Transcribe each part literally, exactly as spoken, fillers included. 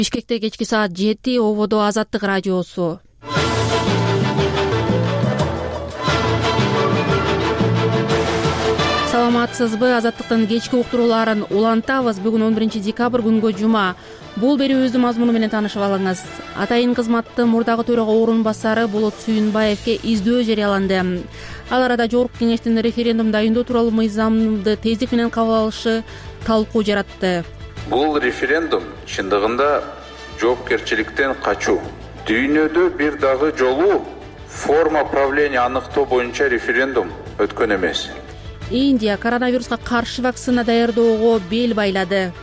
Бишкекте кечки саат жети, ободо Азаттык радиосу. Саламатсызбы? Азаттыктын кечки уктурууларын улантабыз. Бүгүн он биринчи декабрь күнгө жума. Бул берүүбүздүн мазмуну менен таанышып алыңыз. Атайын кызматтын мурдагы төрага орун басары Болот Сүйүнбаевге издөө жарыяланды. Ал арада Жогорку Кеңештин референдум дайындоо тууралуу мыйзамды тездик менен кабыл алышы талкуу жаратты. Бул референдум чындыгында жоопкерчиликтен качуу. Дүйнөдө бир дагы жолу форма правления аныктоо боюнча референдум өткөн эмес. Индия коронавируска каршы вакцина даярдоого бел байлады.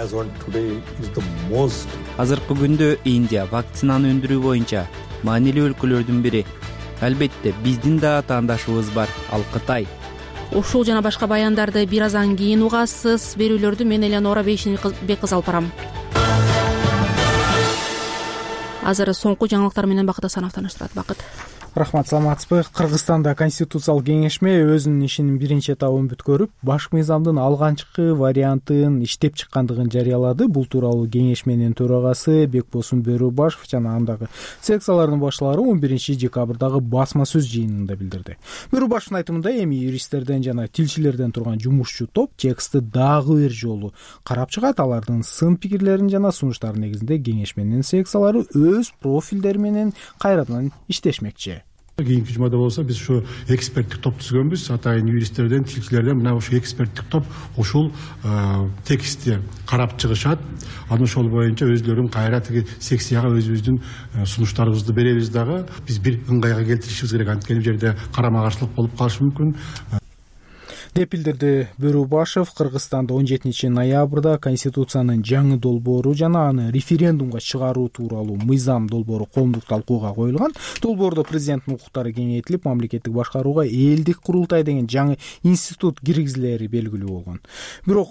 Азыркы күндө Индия вакцинаны өндүрүү боюнча маанилүү өлкөлөрдүн бири. Албетте, биздин да атаандашыбыз бар, ал Кытай. Ушул жана башка баяндарды бир аздан кийин угасыз. Берүүлөрдү мен Элеонора Бейшенбеккызы алып барам. Азыр соңку жаңылыктар менен Бакыт Асанов тааныштырат. Бакыт. Рахмат, саламатсызбы? Кыргызстанда Конституциялык кеңешме өзүнүн ишинин биринчи этабын бүткөрүп, баш мыйзамдын алганчкы вариантын иштеп чыккандыгын жарыялады. Бул тууралуу кеңешменин төрагасы Бекбосун Бөрөбашев жана андагы секциялардын башлары он биринчи декабрдагы басма сөз жыйынында билдирди. Бөрөбашевдин айтымында эми юристтерден жана тилчилерден турган жумушчу топ текстти дагы бир жолу карап чыгат. Алардын сын пикирлерин жана сунуштары негизинде кеңешменин секциялары өз профилдери менен кайрадан иштешмекчи. Кийинки жумада болсо биз ушу эксперттик топ түзгөнбүз. Атайын юристтерден, тилчилерден мына ушу эксперттик топ ушул текстти карап чыгышат. Аны ошол боюнча өздөрүн кайра тиги секцияга өзүбүздүн сунуштарыбызды беребиз дагы. Биз бир ыңгайга келтиришибиз керек. Анткени бул жерде карама каршылык болуп калышы мүмкүн деп билдирди Бөрөбашев. Кыргызстанда он жетинчи ноябрда Конституциянын жаңы долбоору жана аны референдумга чыгаруу тууралуу мыйзам долбоору коомдук талкууга коюлган. Долбоордо президенттин укуктары кеңейтилип, мамлекеттик башкарууга элдик курултай деген жаңы институт киргизилери белгилүү болгон. Бирок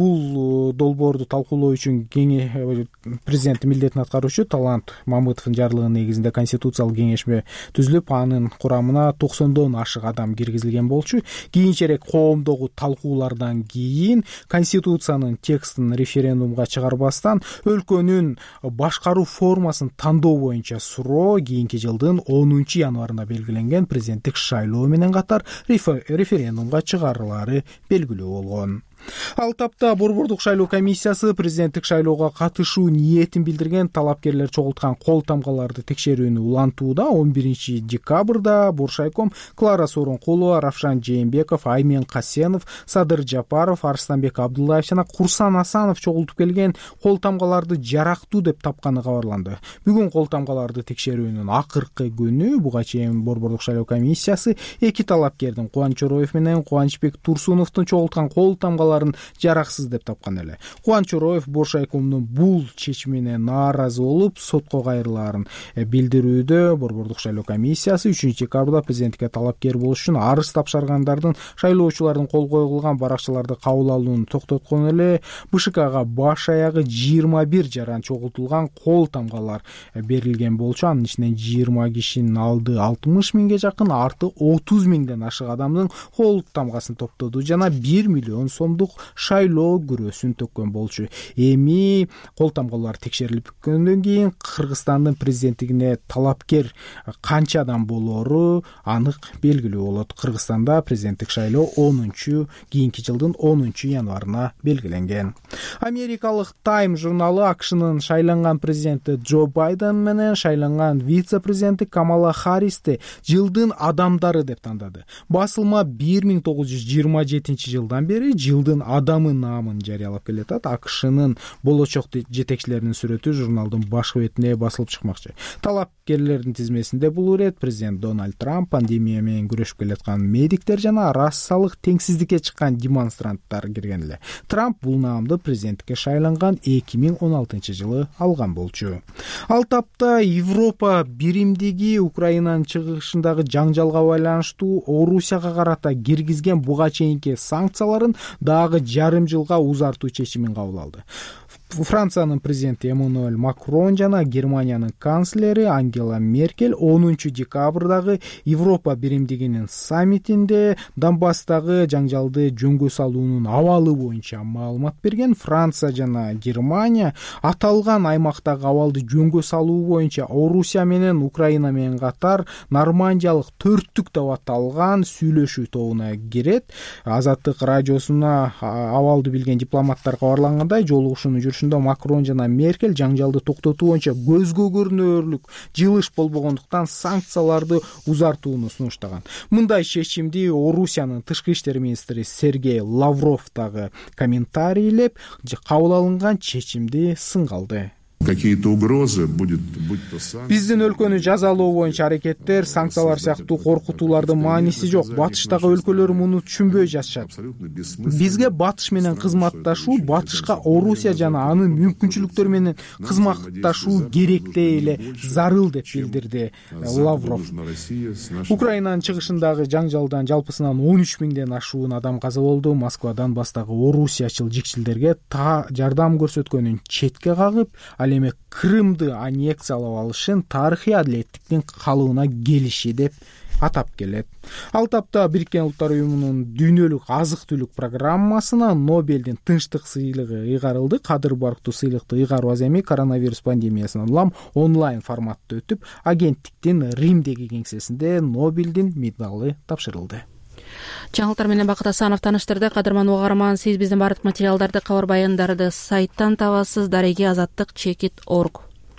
бул долбоорду талкуулоо үчүн президенттин милдетин аткаруучу Талант Мамытовдун жарлыгы негизинде Конституциялык кеңешме түзүлүп, анын курамына токсондон ашык адам киргизилген болчу. Кийинчерээк коомдогу талкуулардан кийин Конституциянын текстин референдумга чыгарбастан өлкөнүн башкаруу формасын тандоо боюнча суроо кийинки жылдын онунчу январында белгиленген президенттик шайлоо менен катар референдумга чыгарылары белгилүү болгон. Ал тапта Борбордук шайлоо комиссиясы президенттик шайлоого катышуу ниетин билдирген талапкерлер чогулткан кол тамгаларды текшерүүнү улантууда. он биринчи декабрда Боршайком Клара Сооронкулова, Равшан Жээнбеков, Аймен Касенов, Садыр Жапаров, Арыстанбек Абдуллаев жана Курсан Асанов чогултуп келген кол тамгаларды жарактуу деп тапканы кабарланды. Бүгүн кол тамгаларды текшерүүнүн акыркы күнү. Буга чейин Борбордук шайлоо комиссиясы эки талапкердин Кубаныч Ороев менен Кубанычбек Турсуновдун чогулткан кол тамгалары жараксыз деп тапкан эле. Кубаныч Ороев Боршайкомдун бул чечимине нааразы болуп, сотко кайрылаарын билдирүүдө. Борбордук шайлоо комиссиясы үчүнчү декабрда президенттикке талапкер болуш үчүн арыз тапшыргандардын шайлоочулардын кол койгулган баракчаларды кабыл алууну токтоткон эле. БШКга баш аягы жыйырма бир жаран чогултулган кол тамгалар берилген болчу. Анын ичинен жыйырма кишинин алды алтымыш миңге жакын, арты отуз миңден ашык адамдын кол тамгасын топтоду жана бир миллион сомдук шайлоо күрөсүн төккөн болчу. Эми кол тамгалар текшерилип бүткөндөн кийин Кыргызстандын президенттигине талапкер канча адам болору анык белгилүү болот. Кыргызстанда президенттик шайлоо онунчу кийинки жылдын онунчу январына белгиленген. Америкалык Time журналы АКШнын шайланган президенти Джо Байден менен шайланган вице-президенти Камала Харристи жылдын адамдары деп тандады. Басылма бир миң тогуз жүз жыйырма жетинчи жылдан бери жылдын адамы наамын жарыялап келатат. АКШнын болочок жетекчилеринин сүрөтү журналдын башкы бетине басылып чыкмакчы. Талапкерлердин тизмесинде бул ирет президент Дональд Трамп, пандемия менен күрөшүп келаткан медиктер жана расалык теңсиздикке чыккан демонстранттар кирген эле. Трамп бул наамды президенттикке шайланган эки миң он алтынчы жылы алган болчу. Ал тапта Европа биримдиги Украинанын чыгышындагы жаңжалга байланыштуу Орусияга карата киргизген буга чейинки санкцияларын дагы жарым жылга узартуу чечимин кабыл алды. Франциянын президенти Эммануэль Макрон жана Германиянын канцлери Ангела Меркель онунчу декабрдагы Европа биримдигинин саммитинде Донбасстагы жаңжалды жөнгө салуунун абалы боюнча маалымат берген. Франция жана Германия аталган аймактагы абалды жөнгө салуу боюнча Орусия менен Украина менен катар Нормандиялык төрттүк деп аталган сүйлөшүү тобуна кирет. Азаттык радиосуна абалды билген дипломаттар кабарлангандай, жолугушуунун жүрүшүндө Макрон жана Меркель жаңжалды токтотуу боюнча көзгө көрүнөрлүк жылыш болбогондуктан санкцияларды узартууну сунуштаган. Мындай чечимди Орусиянын тышкы иштер министри Сергей Лавров дагы комментарийлеп, кабыл алынган чечимди сынгалды. Какие-то угрозы будет, будь то санкции. Биздин өлкөнү жазалоо боюнча аракеттер, санкциялар сыяктуу коркутуулардын мааниси жок. Батыштагы өлкөлөр муну түшүнбөй жатышат. Бизге Батыш менен кызматташуу, Батышка Орусия жана анын мүмкүнчүлүктөрү менен кызматташуу керектей эле зарыл деп билдирди Лавров. Украинанын чыгышындагы жаңжалдан жалпысынан он үч миңден ашуун адам каза болду. Москвадан бастагы орусиячыл жикчилдерге та жардам көрсөткөнүн четке кагып, ал эми Крымды аннексиялап алышын тарыхый адилеттиктин калыбына келиши деп атап келет. Ал тапта Бириккен Улуттар Уюмунун дүйнөлүк азык-түлүк программасына Нобелдин тынчтык сыйлыгы ыйгарылды. Кадыр барктуу сыйлыкты ыйгаруу эми коронавирус пандемиясынан улам онлайн форматта өтүп, агенттиктин Римдеги кеңсесинде Нобелдин медалы тапшырылды. Жаңылыктар менен Бакыт Асанов тааныштырды. Кадырман угарман, сиз биздин бардык материалдарды, кабар баяндарды сайттан табасыз. Дареги азаттык чекит орг.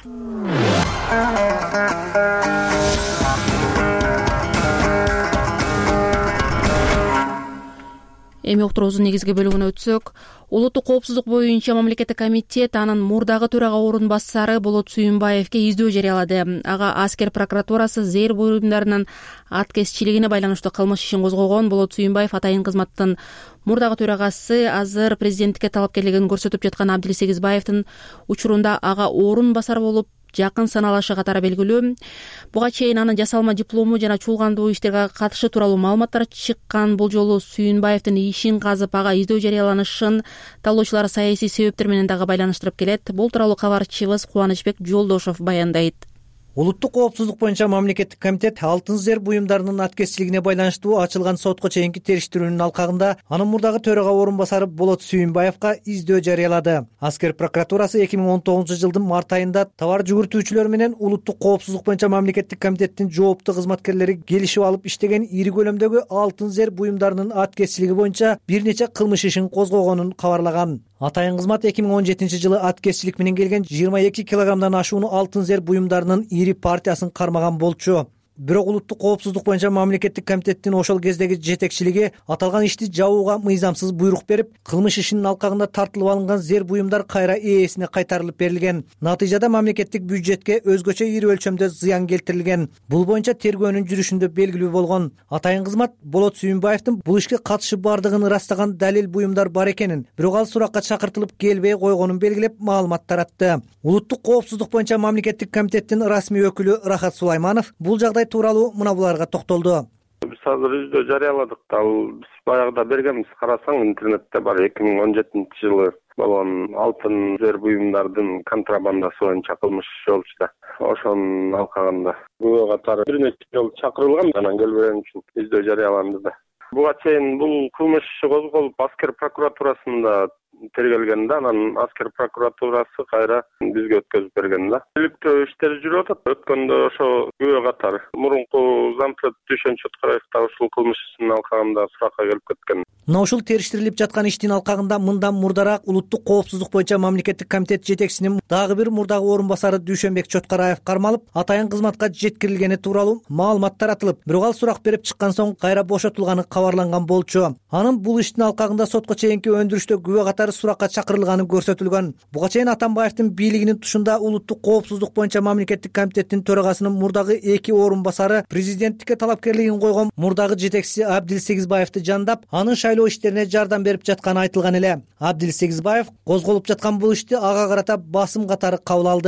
Эми уктуруубуздун негизги бөлүгүнө өтсөк, улуттук коопсуздук боюнча мамлекеттик комитет анын мурдагы төрага орун басары Болот Сүйүнбаевке издөө жарыялады. Ага аскер прокуратурасы зээр буюмдарынын аткезчилигине байланыштуу кылмыш ишин козгогон. Болот Сүйүнбаев атайын кызматтын мурдагы төрагасы, азыр президенттикке талапкерлигин көрсөтүп жаткан Абдил Сегизбаевдин учурунда ага орун басар болуп жакын саналышы катары белгилүү. Буга чейин анын жасалма диплому жана чуулгандуу иштерге катышы тууралуу маалыматтар чыккан. Бул жолу Сүйүнбаевдин ишин казып, ага издөө жарыяланышын талоочулар саясий себептер менен дагы байланыштырып келет. Бул тууралуу кабарчыбыз Кубанычбек Жолдошов баяндайт. Улуттук коопсуздук боюнча мамлекеттик комитет алтын зер буюмдарынын аткезчилигине байланыштуу ачылган сотко чейинки териштирүүнүн алкагында анын мурдагы төрага орун басары Болот Сүйүнбаевка издөө жарыялады. Аскер прокуратурасы эки миң он тогузунчу жылдын март айында товар жүгүртүүчүлөр менен улуттук коопсуздук боюнча мамлекеттик комитеттин жооптуу кызматкерлери келишип алып иштеген ири көлөмдөгү алтын зер буюмдарынын аткезчилиги боюнча бир нече кылмыш ишин козгогонун кабарлаган. Атайын кызмат эки миң он жетинчи жылы аткезчилик менен келген жыйырма эки килограммдан ашуун алтын зер буюмдарынын ири партиясын кармаган болчу. Бирок улуттук коопсуздук боюнча мамлекеттик комитеттин ошол кездеги жетекчилиги аталган ишти жабууга мыйзамсыз буйрук берип, кылмыш ишинин алкагында тартылып алынган зер буюмдар кайра ээсине кайтарылып берилген. Натыйжада мамлекеттик бюджетке өзгөчө ири өлчөмдө зыян келтирилген. Бул боюнча тергөөнүн жүрүшүндө белгилүү болгон. Атайын кызмат Болот Сүйүнбаевдин бул ишке катышы бардыгын ырастаган далил буюмдар бар экенин, бирок ал суракка чакыртылып келбей койгонун белгилеп маалымат таратты. Улуттук коопсуздук боюнча мамлекеттик комитеттин расмий өкүлү Рахат Сулайманов бул жагдай тууралуу мына буларга токтолду. Биз азыр издөө жарыяладык. Ал биз баягыда бергенбиз. Карасаң интернетте бар эки миң он жетинчи жылы болгон алтын зер буюмдардын контрабандасы боюнча кылмыш иши болчу да. Ошонун алкагында күбө катары бир нече жолу чакырылган, анан келбеген үчүн издөө жарыяланды да. Буга чейин бул кылмыш иши козголуп аскер прокуратурасында тергелген да, анан аскер прокуратурасы кайра бизге өткөзүп берген да. Иликтөө иштери жүрүп атат. Өткөндө ошо күбө катары мурунку зампред Дүйшөн Чоткараев да ушул кылмыш ишинин алкагында суракка келип кеткен. Мына ушул териштирилип жаткан иштин алкагында мындан мурдараак улуттук коопсуздук боюнча мамлекеттик комитет жетекчисинин дагы бир мурдагы орун басары Дүйшөнбек Чоткараев кармалып, атайын кызматка жеткирилгени тууралуу маалымат таратылып, бирок ал сурак берип чыккан соң кайра бошотулганы кабарланган болчу. Анын бул иштин алкагында сотко чейинки өндүрүштө күбө катары суракка чакырылганы көрсөтүлгөн. Буга чейин Атамбаевдин бийлигинин тушунда улуттук коопсуздук боюнча мамлекеттик комитеттин төрагасынын мурдагы эки орун басары президенттикке талапкерлигин койгон мурдагы жетекчиси Абдил Сегизбаевди жандап, анын шайлоо иштерине жардам берип жатканы айтылган эле. Абдил Сегизбаев козголуп жаткан бул ишти ага карата басым катары кабыл алды.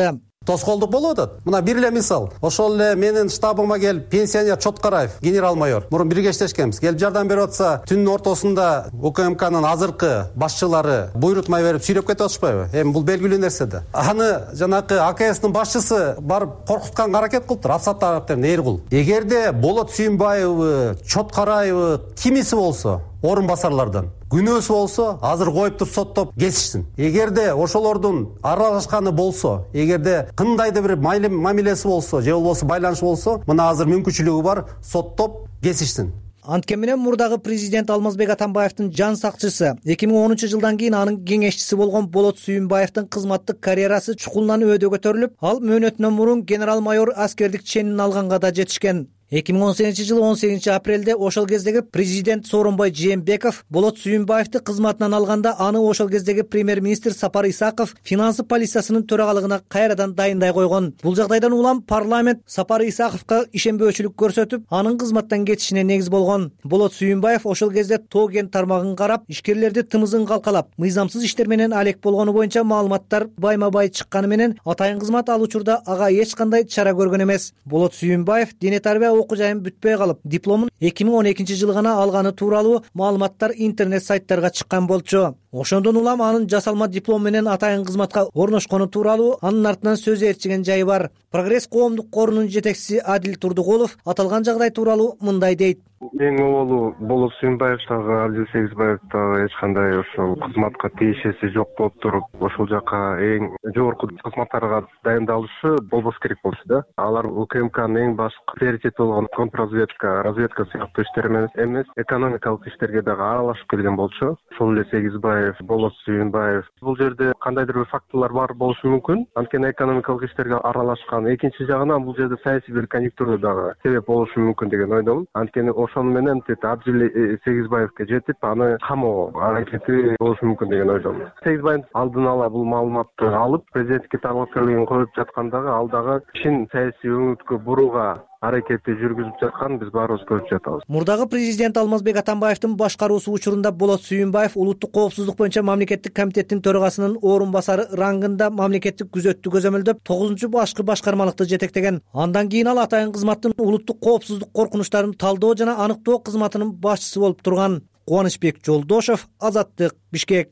тоскоолдук болуп атат. Мына бир эле мисал. Ошол эле менин штабыма келип пенсионер Чоткараев, генерал-майор, мурун бирге иштешкенбиз. Келип жардам берип атса, түндүн ортосунда УКМКнын азыркы башчылары буйрутмай берип сүйлөп кетип атышпайбы? Эми бул белгилүү нерсе да. Аны жанакы АКСтин башчысы барып коркутканга аракет кылыптыр. Апсаттагы Нээргул. Эгерде Болот Сүйүнбаевы, Чоткараевы кимиси болсо, орун басарлардан күнөөсү болсо, азыр коюп туруп соттоп кесишсин. Эгерде ошолордун аралашканы болсо, эгерде кындайдыр бир мамилеси болсо, же болбосо байланышы болсо, мына азыр мүмкүнчүлүгү бар, соттоп кесишсин. Анткени менен мурдагы президент Алмазбек Атамбаевдин жан сакчысы эки миң онунчу жылдан кийин анын кеңешчиси болгон Болот Сүйүнбаевдин кызматтык карьерасы чукулунан өйдө көтөрүлүп, ал мөөнөтүнөн мурун генерал-майор аскердик ченин алганга да жетишкен. эки миң он сегизинчи жылы он сегизинчи апрелде ошол кездеги президент Сооронбай Жээнбеков Болот Сүйүнбаевди кызматынан алганда, аны ошол кездеги премьер-министр Сапар Исаков финансы полициясынын төрагалыгына кайрадан дайындай койгон. Бул жагдайдан улам парламент Сапар Исаковго ишенбөөчүлүк көрсөтүп, анын кызматтан кетишине негиз болгон. Болот Сүйүнбаев ошол кезде Тоо кен тармагын карап, ишкерлерди тымызын калкалап, мыйзамсыз иштер менен алек болгону боюнча маалыматтар байма-бай чыкканы менен атайын кызмат ал учурда ага эч кандай чара көргөн эмес. Болот Сүйүнбаев дене тарбия окуу жайын бүтпөй калып, дипломун эки миң он экинчи жылы гана алганы тууралуу маалыматтар интернет сайттарга чыккан болчу. Ошондон улам анын жасалма диплом менен атайын кызматка орношкону тууралуу анын артынан сөз ээрчиген жайы бар. Прогресс коомдук корунун жетекчиси Адил Турдугулов аталган жагдай тууралуу мындай дейт. Эң оболу Болот Сүйүнбаев дагы Абдил Сегизбаев дагы эч кандай ошол кызматка тиешеси жок болуп туруп, ошол жака эң жогорку кызматтарга дайындалышы болбош керек болчу да. Алар УКМКнын эң башкы приоритети болгон контрразведка, разведка сыяктуу иштер эмес, экономикалык иштерге дагы аралашып келген болчу. Ошол эле Сегизбаев, Болот Сүйүнбаев. Бул жерде кандайдыр бир фактылар бар болушу мүмкүн. Анткени экономикалык иштерге аралашкан. Экинчи жагынан бул жерде саясий бир конъюнктура дагы себеп болушу мүмкүн деген ойдомун. Анткени ошону менен Абдил Сегизбаевке жетип, аны камоо аракети болушу мүмкүн деген ойдомун. Сегизбаев алдын ала бул маалыматты алып, президенттикке талапкерлигин коюп жаткандагы ал дагы чын саясий өңүткө бурууга аракетти жүргүзүп жатканын биз баарыбыз көрүп жатабыз. Мурдагы президент Алмазбек Атамбаевдин башкаруусу учурунда Болот Сүйүнбаев улуттук коопсуздук боюнча мамлекеттик комитеттин төрагасынын орун басары рангында мамлекеттик күзөттү көзөмөлдөп тогузунчу башкы башкармалыкты жетектеген. Андан кийин ал атайын кызматтын улуттук коопсуздук коркунучтарын талдоо жана аныктоо кызматынын башчысы болуп турган. Кубанычбек Жолдошев, Азаттык, Бишкек.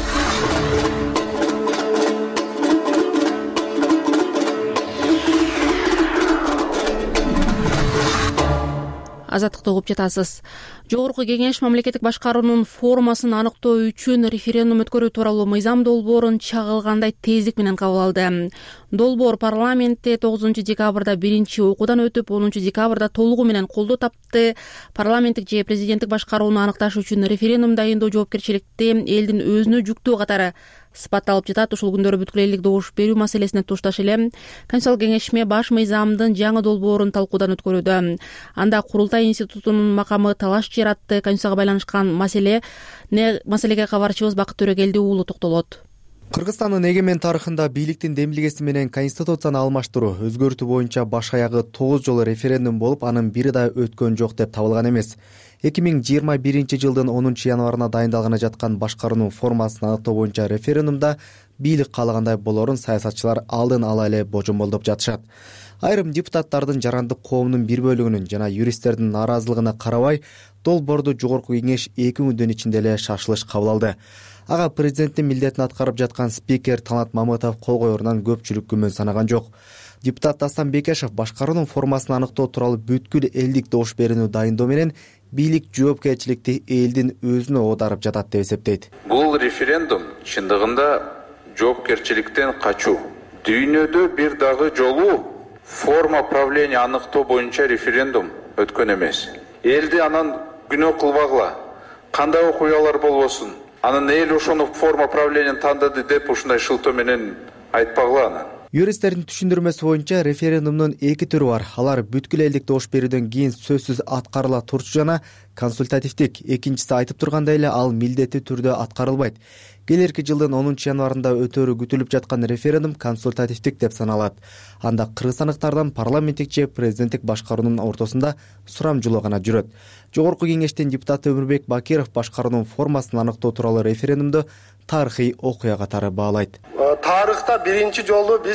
Азаттыкты угуп жатасыз. Жогорку кеңеш мамлекеттик башкаруунун формасын аныктоо үчүн референдум өткөрүү тууралуу мыйзам долбоорун чагылгандай тездик менен кабыл алды. Долбоор парламентте тогузунчу декабрда биринчи окуудан өтүп, онунчу декабрда толугу менен колдоо тапты. Парламенттик же президенттик башкарууну аныкташ үчүн референдум дайындоо жоопкерчиликти элдин өзүнө жүктөө катары сыпатталып жатат. Ушул күндөрү бүткүл элдик добуш берүү маселесине тушташ эле Конституциялык кеңешме баш мыйзамдын жаңы долбоорун талкуудан өткөрүүдө. Анда курултай институтунун макамы талаш жаратты. Конституцияга байланышкан маселе не маселеге кабарчыбыз Бакыт Төрөгелди уулу токтолот. Кыргызстандын эгемен тарыхында бийликтин демилгеси менен конституцияны алмаштыруу, өзгөртүү боюнча баш аягы тогуз жолу референдум болуп, анын бири да өткөн жок деп табылган эмес. эки миң жыйырма биринчи жылдын онунчу январына дайындалганы жаткан башкаруунун формасын аныктоо боюнча референдумда бийлик каалагандай болорун саясатчылар алдын ала эле божомолдоп жатышат. Айрым депутаттардын жарандык коомдун бир бөлүгүнүн жана юристтердин нааразылыгына карабай, долбоорду жогорку кеңеш эки күндүн ичинде эле шашылыш кабыл алды. Ага президенттин милдетин аткарып жаткан спикер Талант Мамытов кол коерунан көпчүлүк күмөн санаган жок. Депутат Дастан Бекешев башкаруунун формасын аныктоо тууралуу бүткүл элдик добуш берүүнү дайындоо менен бийлик жоопкерчиликти элдин өзүнө оодарып жатат деп эсептейт. Бул референдум чындыгында жоопкерчиликтен качуу. Дүйнөдө бир дагы жолу форма правления аныктоо боюнча референдум өткөн эмес. Элди анан күнөө кылбагыла. Кандай окуялар болбосун, анан эл ошону форма правлениянын тандады деп ушундай шылтоо менен айтпагыла анан. Юристтердин түшүндүрмөсү боюнча референдумдун эки түрү бар. Алар бүткүл элдик добуш берүүдөн кийин сөзсүз аткарыла турчу жана консультативдик. Экинчиси айтып тургандай эле ал милдеттүү түрдө аткарылбайт. Келерки жылдын онунчу январында өтөрү күтүлүп жаткан референдум консультативдик деп саналат. Анда кыргызстандыктардан парламенттик же президенттик башкаруунун ортосунда сурамжылоо гана жүрөт. Жогорку кеңештин депутаты Өмүрбек Бакиров башкаруунун формасын аныктоо тууралуу референдумду тарыхый окуя катары баалайт. Тарыхта биринчи жолу биз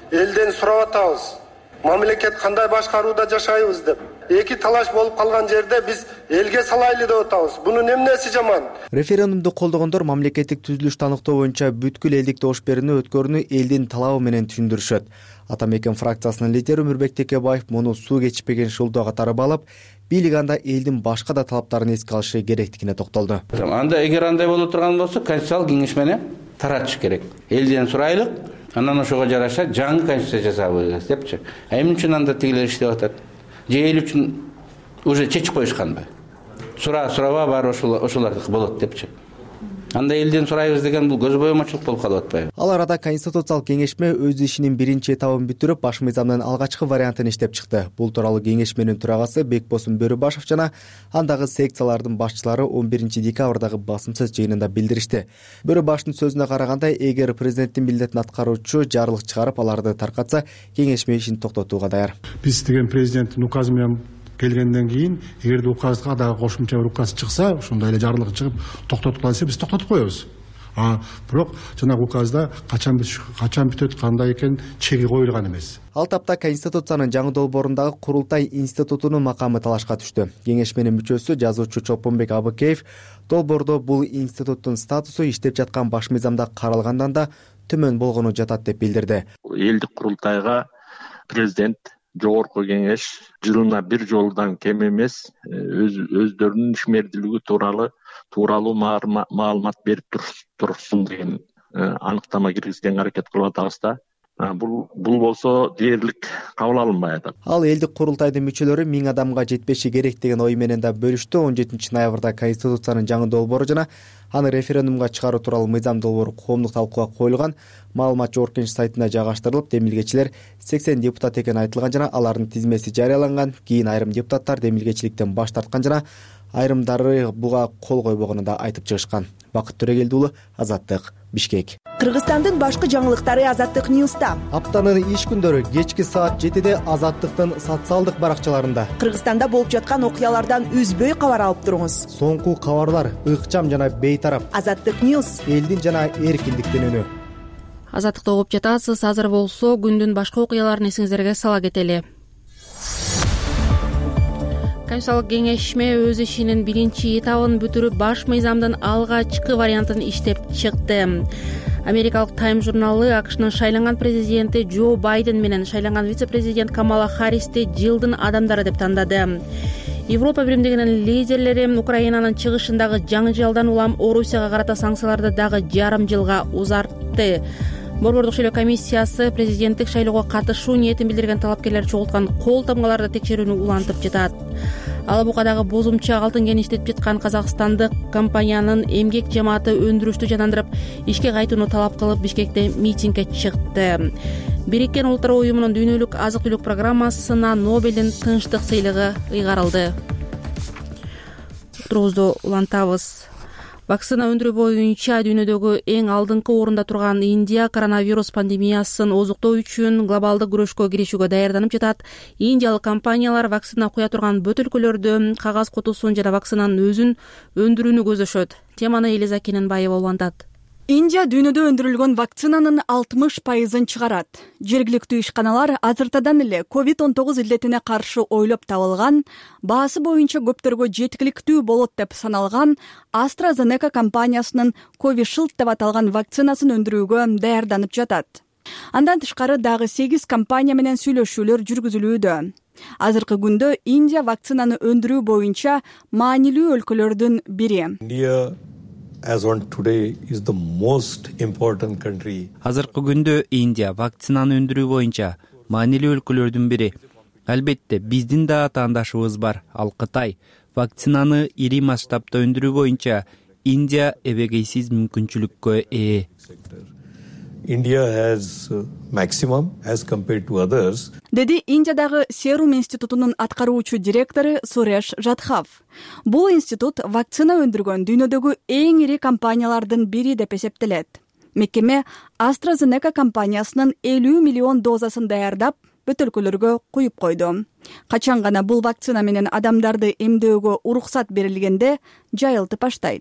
элден сурап атабыз. Мамлекет кандай башкарууда жашайбыз деп. Эки талаш болуп калган жерде биз элге салайлы деп атабыз. Бунун эмнеси жаман? Референдумду колдогондор мамлекеттик түзүлүштү аныктоо боюнча бүткүл элдик добуш берүүнү өткөрүүнү элдин талабы менен түшүндүрүшөт. Ата Мекен фракциясынын лидери Өмүрбек Текебаев муну суу кечпеген шылдоо катары балап, бийлик анда элдин башка да талаптарын эске алышы керектигине токтолду. Анда эгер андай боло турган болсо, конституциялык кеңеш менен таратыш керек. Элден сурайлык, анан ошого жараша жаңы конституция жасабыз депчи. А эмне үчүн анда тигилер иштеп атат? Же эл үчүн уже чечип коюшканбы? Сура, сураба бар ошолордук болот депчи. Анда элден сурайбыз деген бул көз боомочулук болуп калып атпайбы? Ал арада конституциялык кеңешме өз ишинин биринчи этабын бүтүрүп, баш мыйзамдын алгачкы вариантын иштеп чыкты. Бул тууралуу кеңешменин төрагасы Бекбосун Бөрүбашев жана андагы секциялардын башчылары он биринчи декабрдагы басымсыз жыйынында билдиришти. Бөрүбашевдин сөзүнө караганда, эгер президенттин милдетин аткаруучу жарлык чыгарып аларды таркатса, кеңешме ишин токтотууга даяр. Биз деген президенттин указы менен келгенден кийин, эгерде указга дагы кошумча бир указ чыкса, ошондой эле жарлык чыгып токтотула десе, биз токтотуп коебуз. А бирок жанагы указда качан качан бүтөт, кандай экен чеги коюлган эмес. Ал тапта Конституциянын жаңы долбоорундагы курултай институтунун макамы талашка түштү. Кеңешменин мүчөсү жазуучу Чолпонбек Абыкеев долбоордо бул институттун статусу иштеп жаткан баш мыйзамда каралгандан да төмөн болгону жатат деп билдирди. Элдик курултайга президент, жогорку кеңеш жылына бир жолудан кем эмес өз өздөрүнүн ишмердүүлүгү тууралуу тууралуу маалымат берип турушсун деген аныктама киргизгенге аракет кылып атабыз да. Бул бул болсо дээрлик кабыл алынбай атат. Ал элдик курултайдын мүчөлөрү миң адамга жетпеши керек деген ой менен да бөлүштү. он жетинчи ноябрда Конституциянын жаңы долбоору жана аны референдумга чыгаруу тууралуу мыйзам долбоору коомдук талкууга коюлган. Маалымат Жогорку сайтына жайгаштырылып, демилгечилер сексен депутат экени айтылган жана алардын тизмеси жарыяланган. Кийин айрым депутаттар демилгечиликтен баш тарткан жана айрымдары буга кол койбогонун да айтып чыгышкан. Бакыт Төрегелди уулу, Азаттык, Бишкек. Кыргызстандын башкы жаңылыктары Азаттык Ньюста. Аптанын иш күндөрү кечки саат жетиде Азаттыктын социалдык баракчаларында. Кыргызстанда болуп жаткан окуялардан үзбөй кабар алып туруңуз. Соңку кабарлар ыкчам жана бейтарап. Азаттык Ньюс. Элдин жана эркиндиктин үнү. Азаттыкты угуп жатасыз. Азыр болсо күндүн башка окуяларын эсиңиздерге сала кетели. Конституциялык кеңешме өз ишинин биринчи этабын бүтүрүп, баш мыйзамдын алгачкы вариантын иштеп чыкты. Америкалык Time журналы АКШнын шайланган президенти Джо Байден менен шайланган вице-президент Камала Харристи жылдын адамдары деп тандады. Европа биримдигинин лидерлери Украинанын чыгышындагы жаңы-жалдан улам Орусияга карата санкцияларды дагы жарым жылга узартты. Борбордук шайлоо комиссиясы президенттик шайлоого катышуу ниетин билдирген талапкерлер чогулткан кол тамгаларды текшерүүнү улантып жатат. Алабукадагы бозумча алтын кенин иштетип жаткан казакстандык компаниянын эмгек жамааты өндүрүштү жандандырып, ишке кайтууну талап кылып Бишкекте митингге чыкты. Бириккен Улуттар уюмунун дүйнөлүк азык-түлүк программасына Нобелдин тынчтык сыйлыгы ыйгарылды. Турубузду улантабыз. Вакцина өндүрүү боюнча дүйнөдөгү эң алдыңкы орунда турган Индия коронавирус пандемиясын озуктоо үчүн глобалдык күрөшкө киришүүгө даярданып жатат. Индиялык компаниялар вакцина куя турган бөтөлкөлөрдү, кагаз кутусун жана вакцинанын өзүн өндүрүүнү көздөшөт. Теманы Элиза Кененбаева улантат. Индия дүйнөдө өндүрүлгөн вакцинанын алтымыш пайызын чыгарат. Жергиликтүү ишканалар азыртадан эле ковид он тогуз илдетине каршы ойлоп табылган, баасы боюнча көптөргө жеткиликтүү болот деп саналган AstraZeneca компаниясынын Covishield деп аталган вакцинасын өндүрүүгө даярданып жатат. Андан тышкары дагы сегиз компания менен сүйлөшүүлөр жүргүзүлүүдө. Азыркы күндө Индия вакцинаны өндүрүү боюнча маанилүү өлкөлөрдүн бири. As on today is the most important country. Азыркы күндө Индия вакцинаны өндүрүү боюнча маанилүү өлкөлөрдүн бири. Албетте, биздин да атаандашыбыз бар, ал Кытай. Вакцинаны ири масштабта өндүрүү боюнча Индия эбегейсиз мүмкүнчүлүккө ээ. India has maximum as compared to others. Деди Индиядагы Серум институтунун аткаруучу директору Суреш Жадхав. Бул институт вакцина өндүргөн дүйнөдөгү эң ири компаниялардын бири деп эсептелет. Мекеме AstraZeneca компаниясынын элүү миллион дозасын даярдап, бөтөлкөлөргө куюп койду. Качан гана бул вакцина менен адамдарды эмдөөгө уруксат берилгенде жайылтып баштайт.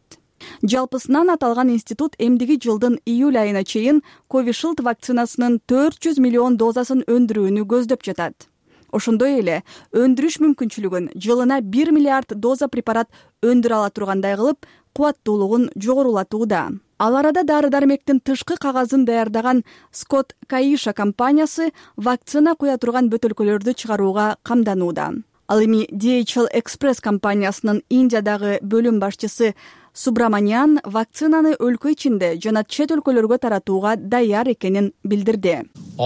Жалпысынан аталган институт эмдиги жылдын июль айына чейин Covishield вакцинасынын төрт жүз миллион дозасын өндүрүүнү көздөп жатат. Ошондой эле өндүрүш мүмкүнчүлүгүн жылына бир миллиард доза препарат өндүрө ала тургандай кылып, кубаттуулугун жогорулатууда. Ал арада дары-дармектин тышкы кагазын даярдаган Scott Kaisha компаниясы вакцина куя турган бөтөлкөлөрдү чыгарууга камданууда. Ал эми ди эйч эл Express компаниясынын Индиядагы бөлүм башчысы Субраманян вакцинаны өлкө ичинде жана чет өлкөлөргө таратууга даяр экенин билдирди.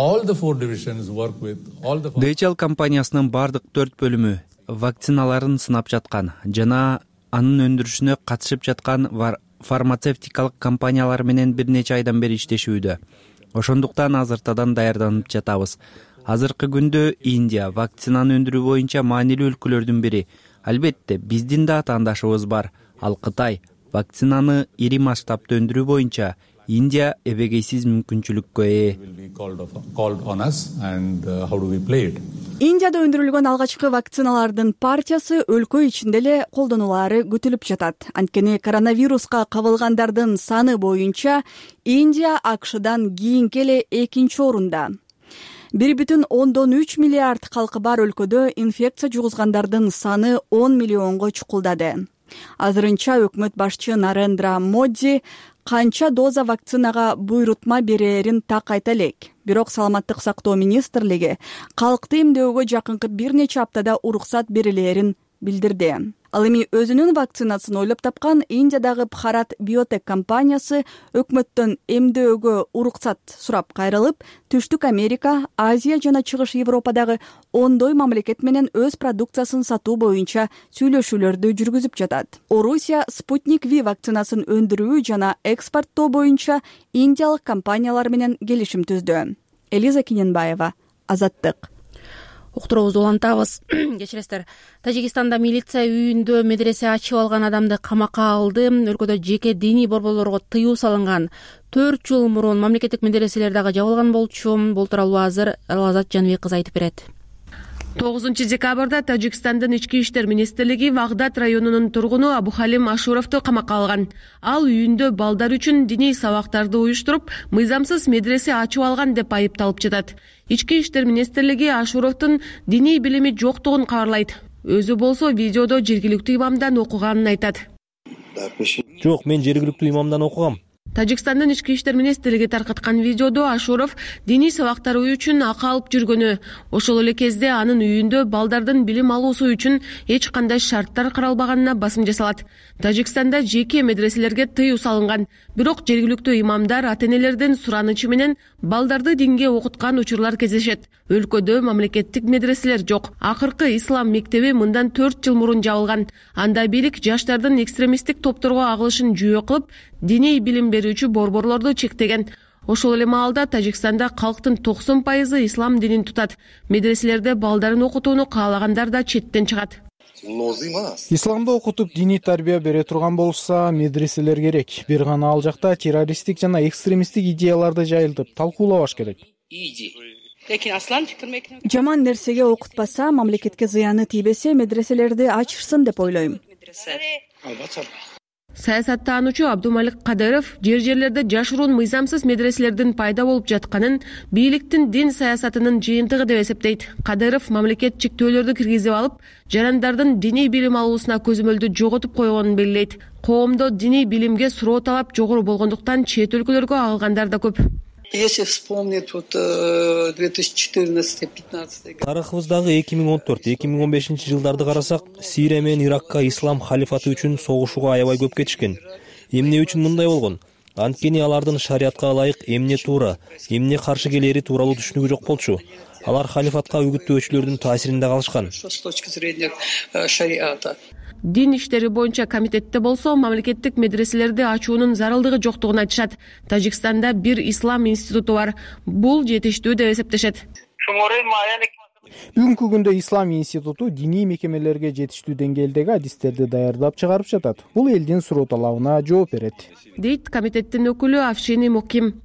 ди эйч эл компаниясынын бардык төрт бөлүмү вакциналарын сынап жаткан жана анын өндүрүшүнө катышып жаткан фармацевтикалык компаниялар менен бир нече айдан бери иштешүүдө. Ошондуктан азыртадан даярданып жатабыз. Азыркы күндө Индия вакцинаны өндүрүү боюнча маанилүү өлкөлөрдүн бири. Албетте, биздин да атаандашыбыз бар. Ал Кытай. Вакцинаны ири масштабта өндүрүү боюнча Индия эбегейсиз мүмкүнчүлүккө ээ. Индияда өндүрүлгөн алгачкы вакциналардын партиясы өлкө ичинде эле колдонулаары күтүлүп жатат. Анткени коронавируска кабылгандардын саны боюнча Индия АКШдан кийинки эле экинчи орунда. бир бүтүн ондон үч миллиард калкы бар өлкөдө инфекция жугузгандардын саны он миллионго чукулдады. Азырынча өкмөт башчы Нарендра Моди канча доза вакцинага буйрутма берерин так айта элек. Бирок Саламаттык сактоо министрлиги калкты эмдөөгө жакынкы бир нече аптада уруксат берилерин билдирди. Ал эми өзүнүн вакцинасын ойлоп тапкан Индиядагы Bharat Biotech компаниясы өкмөттөн эмдөөгө уруксат сурап кайрылып, Түштүк Америка, Азия жана Чыгыш Европадагы ондой мамлекет менен өз продукциясын сатуу боюнча сүйлөшүүлөрдү жүргүзүп жатат. Орусия Sputnik V вакцинасын өндүрүү жана экспорттоо боюнча индиялык компаниялар менен келишим түздү. Элиза Киненбаева, Азаттык. Уктуруубузду улантабыз. Кечиресиздер. Тажикстанда милиция үйүндө медресе ачып алган адамды камакка алды. Өлкөдө жеке диний борборлорго тыюу салынган. төрт жыл мурун мамлекеттик медреселер дагы жабылган болчу. Бул тууралуу азыр Алазат Жаныбек кызы айтып берет. тогузунчу декабрда Тажикстандын ички иштер министрлиги Вагдат районунун тургуну Абухалим Ашуровду камакка алган. Ал үйүндө балдар үчүн диний сабактарды уюштуруп, мыйзамсыз медресе ачып алган деп айыпталып жатат. Ички иштер министрлиги Ашуровдун диний билими жоктугун кабарлайт. Өзү болсо видеодо жергиликтүү имамдан окуганын айтат. Жок, мен жергиликтүү имамдан окугам. Тажикстандын ички иштер министрлиги таркаткан видеодо Ашуров диний сабактары үчүн акы алып жүргөнү, ошол эле кезде анын үйүндө балдардын билим алуусу үчүн эч кандай шарттар каралбаганына басым жасалат. Тажикстанда жеке медреселерге тыюу салынган, бирок жергиликтүү имамдар ата-энелердин суранычы менен балдарды динге окуткан учурлар кездешет. Өлкөдө мамлекеттик медреселер жок. Акыркы ислам мектеби мындан төрт жыл мурун жабылган. Анда бийлик жаштардын экстремисттик топторго агылышын жүйө кылып, диний билим берүүчү борборлорду чектеген. Ошол эле маалда Тажикстанда калктын токсон пайызы ислам динин тутат. Медреселерде балдарын окутууну каалагандар да четтен чыгат. Исламды окутуп диний тарбия бере турган болса, медреселер керек. Бир гана ал жакта террористтик жана экстремисттик идеяларды жайылтып талкуулабаш керек. Жаман нерсеге окутпаса, мамлекетке зыяны тийбесе, медреселерди ачышсын деп ойлойм. Саясаттануучу Абдумалик Кадыров жер жерлерде жашыруун мыйзамсыз медреселердин пайда болуп жатканын бийликтин дин саясатынын жыйынтыгы деп эсептейт. Кадыров мамлекет чектөөлөрдү киргизип алып, жарандардын диний билим алуусуна көзөмөлдү жоготуп койгонун белгилейт. Коомдо диний билимге суроо талап жогору болгондуктан чет өлкөлөргө агылгандар да көп. Если вспомнить вот две тысячи четырнадцатый — пятнадцатый год. Тарыхыбыздагы эки миң он төрт — эки миң он бешинчи жылдарды карасак, Сирия менен Иракка ислам халифаты үчүн согушууга аябай көп кетишкен. Эмне үчүн мындай болгон? Анткени алардын шариатка ылайык эмне туура, эмне каршы келери тууралуу түшүнүгү жок болчу. Алар халифатка үгүттөөчүлөрдүн таасиринде калышкан. С точки зрения шариата. Дин иштери боюнча комитетте болсо мамлекеттик медреселерди ачуунун зарылдыгы жоктугун айтышат. Тажикстанда бир ислам институту бар. Бул жетиштүү деп эсептешет. Бүгүнкү күндө ислам институту диний мекемелерге жетиштүү деңгээлдеги адистерди даярдап чыгарып жатат. Бул элдин суроо талабына жооп берет, дейт комитеттин өкүлү Афшини Муким.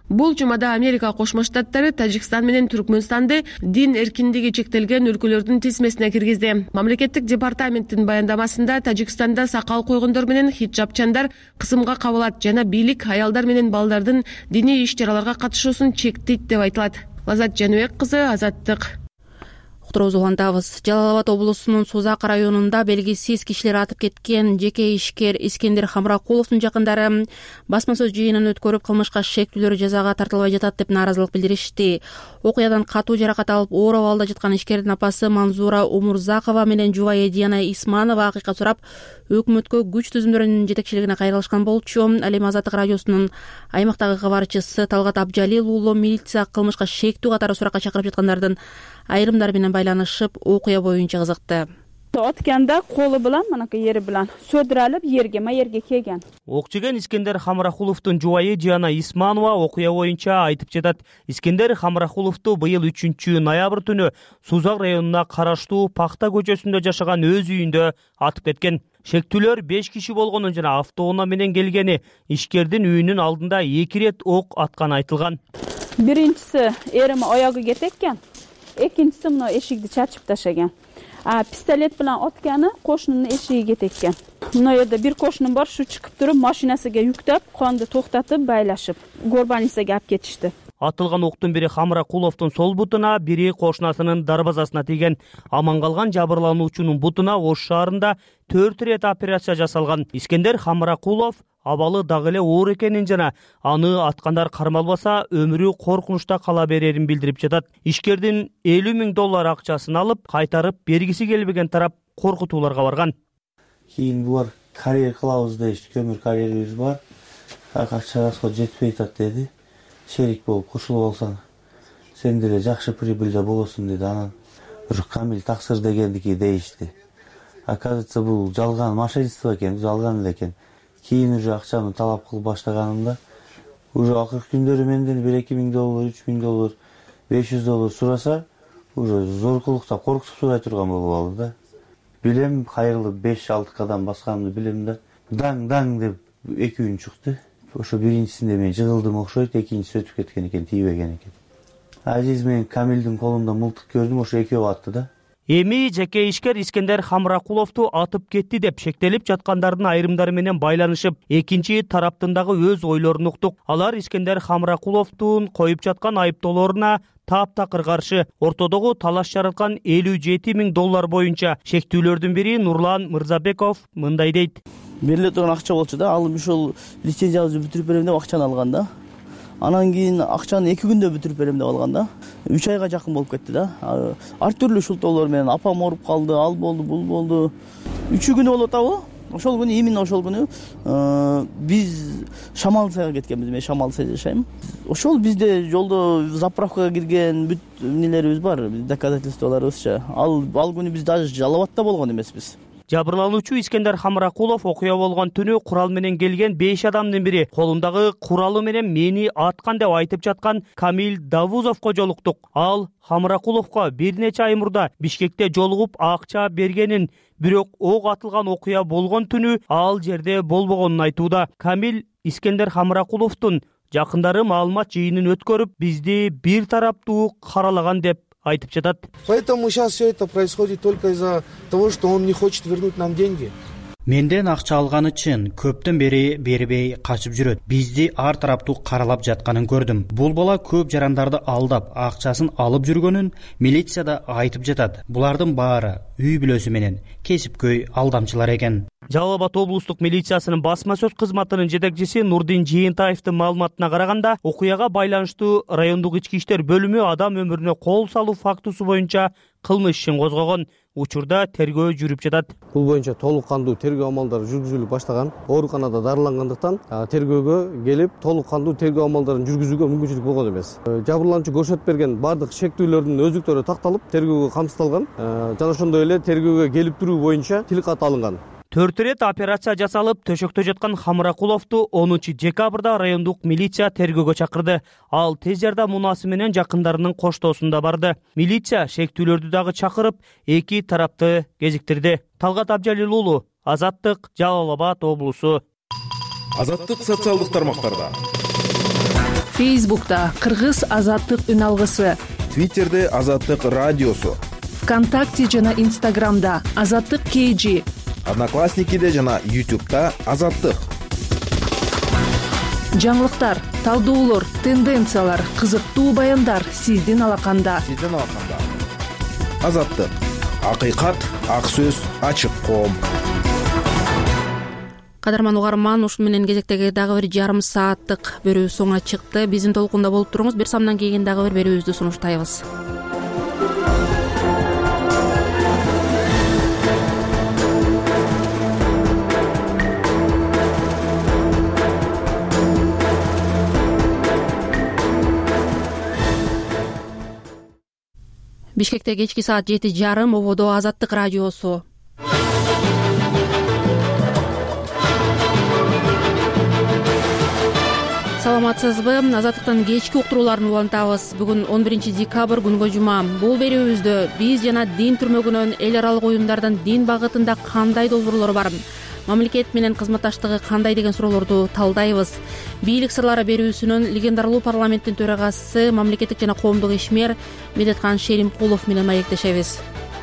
Бул жумада Америка Кошмо Штаттары Тажикстан менен Түркмөнстанды дин эркиндиги чектелген өлкөлөрдүн тизмесине киргизди. Мамлекеттик департаменттин баяндамасында Тажикстанда сакал койгондор менен хиджабчандар кысымга кабылат жана бийлик аялдар менен балдардын диний иш-чараларга катышуусун чектейт деп айтылат. Лазат Жаныбек кызы, Азаттык. Уктуруубузду улантабыз. Жалал Абад облусунун Сузак районунда белгисиз кишилер атып кеткен жеке ишкер Искендер Хамракуловдун жакындары басма сөз жыйынын өткөрүп кылмышка шектүүлөр жазага тартылбай жатат деп нааразылык билдиришти. Окуядан катуу жаракат алып оор абалда жаткан ишкердин апасы Манзура Умурзакова менен жубайы Диана Исманова акыйкат сурап, өкмөткө күч түзүмдөрүнүн жетекчилигине кайрылышкан болчу. Ал эми Азаттык радиосунун аймактагы кабарчысы Талгат Абжалил уулу милиция кылмышка шектүү катары суракка чакырып жаткандардын айрымдары менен байланышып, окуя боюнча кызыкты. Отканда колу билан, манакы ери билан сөдүрөлүп жерге, маерге келген. Ок жеген Искендер Хамракуловдун жубайы Диана Исманова окуя боюнча айтып жатат. Искендер Хамракуловду быйыл үчүнчү ноябрь түнү Сузак районуна караштуу Пакта көчөсүндө жашаган өз үйүндө атып кеткен. Шектүүлөр беш киши болгонун жана автоунаа менен келгени, ишкердин үйүнүн алдында эки рет ок атканы айтылган. Биринчиси эрим аягы кеткен. Экинчиси мына эшикти чачып ташаган. А пистолет менен отканы кошунун эшигиге кеткен. Мына жерде бир кошунум бар, шу чыгып туруп машинасыга юктап, канды токтотуп, байлашып, горбанисага алып кетишти. Атылган октун бири Хамракуловдун сол бутуна, бири кошунасынын дарбазасына тийген. Аман калган жабырлануучунун бутуна Ош шаарында төрт рет операция жасалган. Искендер Хамракулов абалы дагы эле оор экенин жана аны аткандар кармалбаса өмүрү коркунучта кала берерин билдирип жатат. Ишкердин элүү миң доллар акчасын алып, кайтарып бергиси келбеген тарап коркутууларга барган. Кийин булар карьер кылабыз дейишти, көмүр карьерибиз бар. Акча расход жетпей атат деди. Шерик болуп кошулуп алсаң, сен деле жакшы прибыльде болосуң деди. Анан бир Камил таксыр дегендики дейишти. Оказывается, бул жалган мошенничество экен, жалган эле экен. Кийин уже акчаны талап кылып баштаганымда, уже акыркы күндөрү менден бир эки миң доллар, үч миң доллар, беш жүз доллар сураса, уже зоркулуктап коркутуп сурай турган болуп алды да. Билем, кайрылып беш алты кадам басканымды билем да. Даң-даң деп эки үн чыкты. Ошо биринчисинде мен жыгылдым окшойт, экинчиси өтүп кеткен экен, тийбеген экен. Азиз менен Камилдин колунда мылтык көрдүм, ошо экөө атты да. Эми жеке ишкер Искендер Хамракуловду атып кетти деп шектелип жаткандардын айрымдары менен байланышып, экинчи тараптын дагы өз ойлорун уктук. Алар Искендер Хамракуловдун коюп жаткан айыптоолоруна таптакыр каршы. Ортодогу талаш жараткан элүү жети миң доллар боюнча шектүүлөрдүн бири Нурлан Мырзабеков мындай дейт. Бериле турган акча болчу да, ал ушул лицензиябызды бүтүрүп берем деп акчаны алган да. Анан кийин акчаны эки күндө бүтүрүп берем деп алган да. үч айга жакын болуп кетти да. Ар түрлүү шултоолор менен апам ооруп калды, ал болду, бул болду. үчү күнү болуп атабы? Ошол күнү, именно ошол күнү биз Шамалсайга кеткенбиз. Мен Шамалсайда жашайм. Ошол бизде жолдо заправкага кирген бүт эмнелерибиз бар, доказательстволорубузча. Ал ал күнү биз даже Жалал Абадта болгон эмеспиз. Жабырлануучу Искендер Хамракулов окуя болгон түнү курал менен келген беш адамдын бири колундагы куралы менен мени аткан деп айтып жаткан Камил Давузовго жолуктук. Ал Хамракуловго бир нече ай мурда Бишкекте жолугуп акча бергенин, бирок ок атылган окуя болгон түнү ал жерде болбогонун айтууда. Камил Искендер Хамракуловдун жакындары маалымат жыйынын өткөрүп, бизди бир тараптуу каралаган деп айтып жатат. Поэтому сейчас все это происходит только из-за того, что он не хочет вернуть нам деньги. Менден акча алганы чын, көптөн бери бербей качып жүрөт. Бизди ар тараптуу каралап жатканын көрдүм. Бул бала көп жарандарды алдап, акчасын алып жүргөнүн милицияда айтып жатат. Булардын баары үй бүлөсү менен кесипкөй алдамчылар экен. Жалал Абад облустук милициясынын басма сөз кызматынын жетекчиси Нурдин Жыйынтаевдин маалыматына караганда, окуяга байланыштуу райондук ички иштер бөлүмү адам өмүрүнө кол салуу фактысы боюнча кылмыш ишин козгогон. Учурда тергөө жүрүп жатат. Бул боюнча толук кандуу тергөө амалдары жүргүзүлүп баштаган. Ооруканада дарылангандыктан тергөөгө келип, толук кандуу тергөө амалдарын жүргүзүүгө мүмкүнчүлүк болгон эмес. Жабырлануучу көрсөтүп берген бардык шектүүлөрдүн өзүктөрү такталып, тергөөгө камсыздалган. Жана ошондой эле тергөөгө келип туруу боюнча тил кат алынган. Төрт рет операция жасалып, төшөктө жаткан Хамракуловду онунчу декабрда райондук милиция тергөөгө чакырды. Ал тез жардам мунаасы менен жакындарынын коштоосунда барды. Милиция шектүүлөрдү дагы чакырып, эки тарапты кезиктирди. Талгат Абжалил уулу, Азаттык, Жалал Абад облусу. Азаттык социалдык тармактарда. Фейсбукта Кыргыз азаттык үн алгысы, Твиттерде Азаттык радиосу, ВКонтакте жана Инстаграмда Азаттык кей, Одноклассникиде жана Ютубта Азаттык. Жаңылыктар, талдоолор, тенденциялар, кызыктуу баяндар сиздин алаканда. Сиздин алаканда. Азаттык. Акыйкат, ак сөз, ачык коом. Кадарман угарман, ушун менен кезектеги дагы бир жарым сааттык берүү соңуна чыкты. Биздин толкунда болуп туруңуз. Бир самдан кийин дагы бир берүүбүздү сунуштайбыз. Бишкекте кечки саат жети жарым, ободо Азаттык радиосу. Саламатсызбы? Азаттыктын кечки уктурууларын улантабыз. Бүгүн он биринчи декабрь күнгө жума. Бул берүүбүздө биз жана дин түрмөгүнөн эл аралык уюмдардын дин багытында кандай долбоорлору бар, мамлекет менен кызматташтыгы кандай деген суроолорду талдайбыз. Бийлик сырлары берүүсүнөн легендарлуу парламенттин төрагасы, мамлекеттик жана коомдук ишмер Медеткан Шеримкулов менен маектешебиз.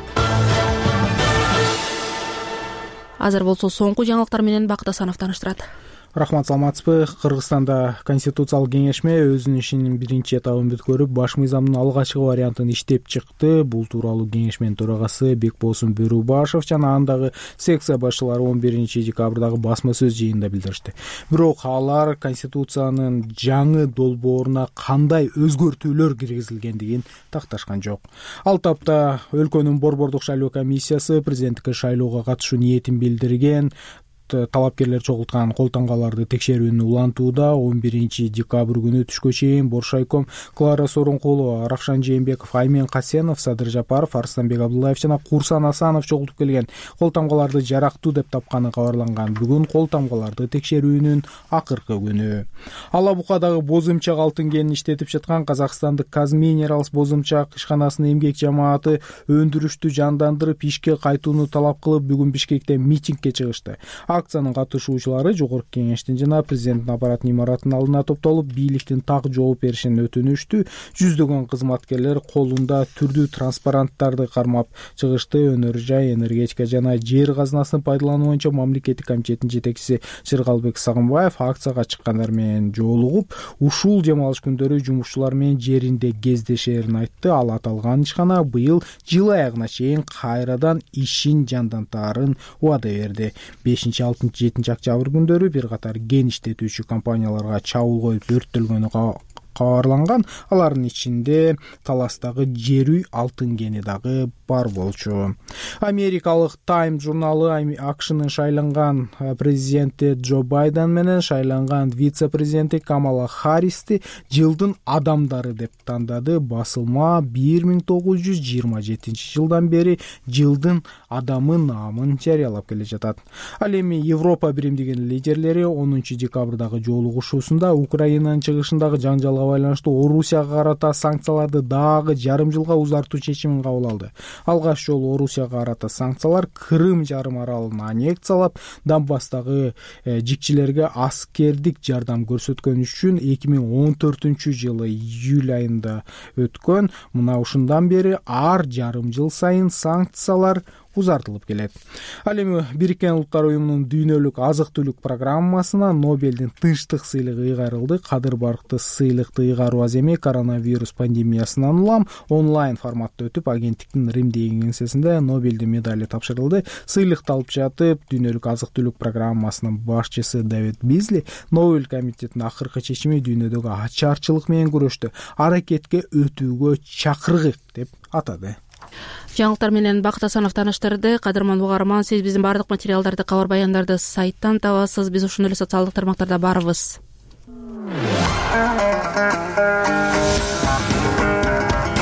Азыр болсо соңку жаңылыктар менен Бакыт Асанов тааныштырат. Рахмат, саламатсызбы? Кыргызстанда конституциялык кеңешме өзүнүн ишинин биринчи этабын бүткөрүп, баш мыйзамдын алгачкы вариантын иштеп чыкты. Бул тууралуу кеңешменин төрагасы Бекбосун Бөрүбашев жана андагы секция башчылары он биринчи декабрдагы басма сөз жыйынында билдиришти. Бирок алар конституциянын жаңы долбооруна кандай өзгөртүүлөр киргизилгендигин такташкан жок. Ал тапта өлкөнүн борбордук шайлоо комиссиясы президенттикке шайлоого катышуу ниетин билдирген. Талапкерлер чогулткан кол тамгаларды текшерүүнү улантууда. он биринчи декабрь күнү түшкө чейин Боршайком Клара Сооронкулова, Равшан Жээнбеков, Аймен Касенов, Садыр Жапаров, Арыстанбек Абдуллаев жана Курсан Асанов чогултуп келген. Кол тамгаларды жарактуу деп тапканы кабарланган. Бүгүн кол тамгаларды текшерүүнүн акыркы күнү. Ала Букадагы бозумчак алтын кенин иштетип жаткан Казакстандык Казминералс бозумчак ишканасынын эмгек жамааты өндүрүштү жандандырып, ишке кайтууну талап кылып, бүгүн Бишкекте митингге чыгышты. Акциянын катышуучулары Жогорку Кеңештин жана президенттин аппараттын имаратынын алдына топтолуп, бийликтин так жооп беришин өтүнүштү. Жүздөгөн кызматкерлер колунда түрдүү транспаранттарды кармап чыгышты. Өнөр жай, энергетика жана жер казынасын пайдалануу боюнча мамлекеттик комитеттин жетекчиси Жыргалбек Сагынбаев акцияга чыккандар менен жолугуп, ушул дем алыш күндөрү жумушчулар менен жеринде кездешерин айтты. Ал аталган ишкана быйыл жыл аягына чейин кайрадан ишин жандантаарын убада берди. бешинчи алтынчы жетинчи октябрь күндөрү бир катар кен иштетүүчү компанияларга чабуул коюп өрттөлгөнү кабарланган. Алардын ичинде Таластагы жер үй алтын кени дагы бар болчу. Америкалык Time журналы АКШнын шайланган президенти Джо Байден менен шайланган вице-президенти Камала Харристи жылдын адамдары деп тандады. Басылма бир миң тогуз жүз жыйырма жетинчи жылдан бери жылдын адамы наамын жарыялап келе жатат. Ал эми Европа биримдигинин лидерлери онунчу декабрдагы жолугушуусунда Украинанын чыгышындагы жаңжалга байланыштуу Орусияга карата санкцияларды дагы жарым жылга узартуу чечимин кабыл алды. Алгаш жолу Орусияга карата санкциялар Крым жарым аралын аннексиялап, Донбасстагы жикчилерге аскердик жардам көрсөткөн үчүн эки миң он төртүнчү жылы июль айында өткөн. Мына ушундан бери ар жарым жыл сайын санкциялар узартылып келет. Ал эми Бириккен Улуттар уюмунун дүйнөлүк азык-түлүк программасына Нобелдин тынчтык сыйлыгы ыйгарылды. Кадыр Баркты сыйлыкты ыйгаруу аз эми коронавирус пандемиясынан улам онлайн форматта өтүп, агенттиктин Римдеги кеңсесинде Нобелдин медали тапшырылды. Сыйлыкты алып жатып, дүйнөлүк азык-түлүк программасынын башчысы Давид Бизли Нобель комитетинин акыркы чечими дүйнөдөгү ачарчылык менен күрөштү аракетке өтүүгө чакыргык деп атады. Жаңылыктар менен Бакыт Асанов тааныштырды. Кадырман угарман, сиз биздин бардык материалдарды, кабар баяндарды сайттан табасыз. Биз ошондой эле социалдык тармактарда барбыз.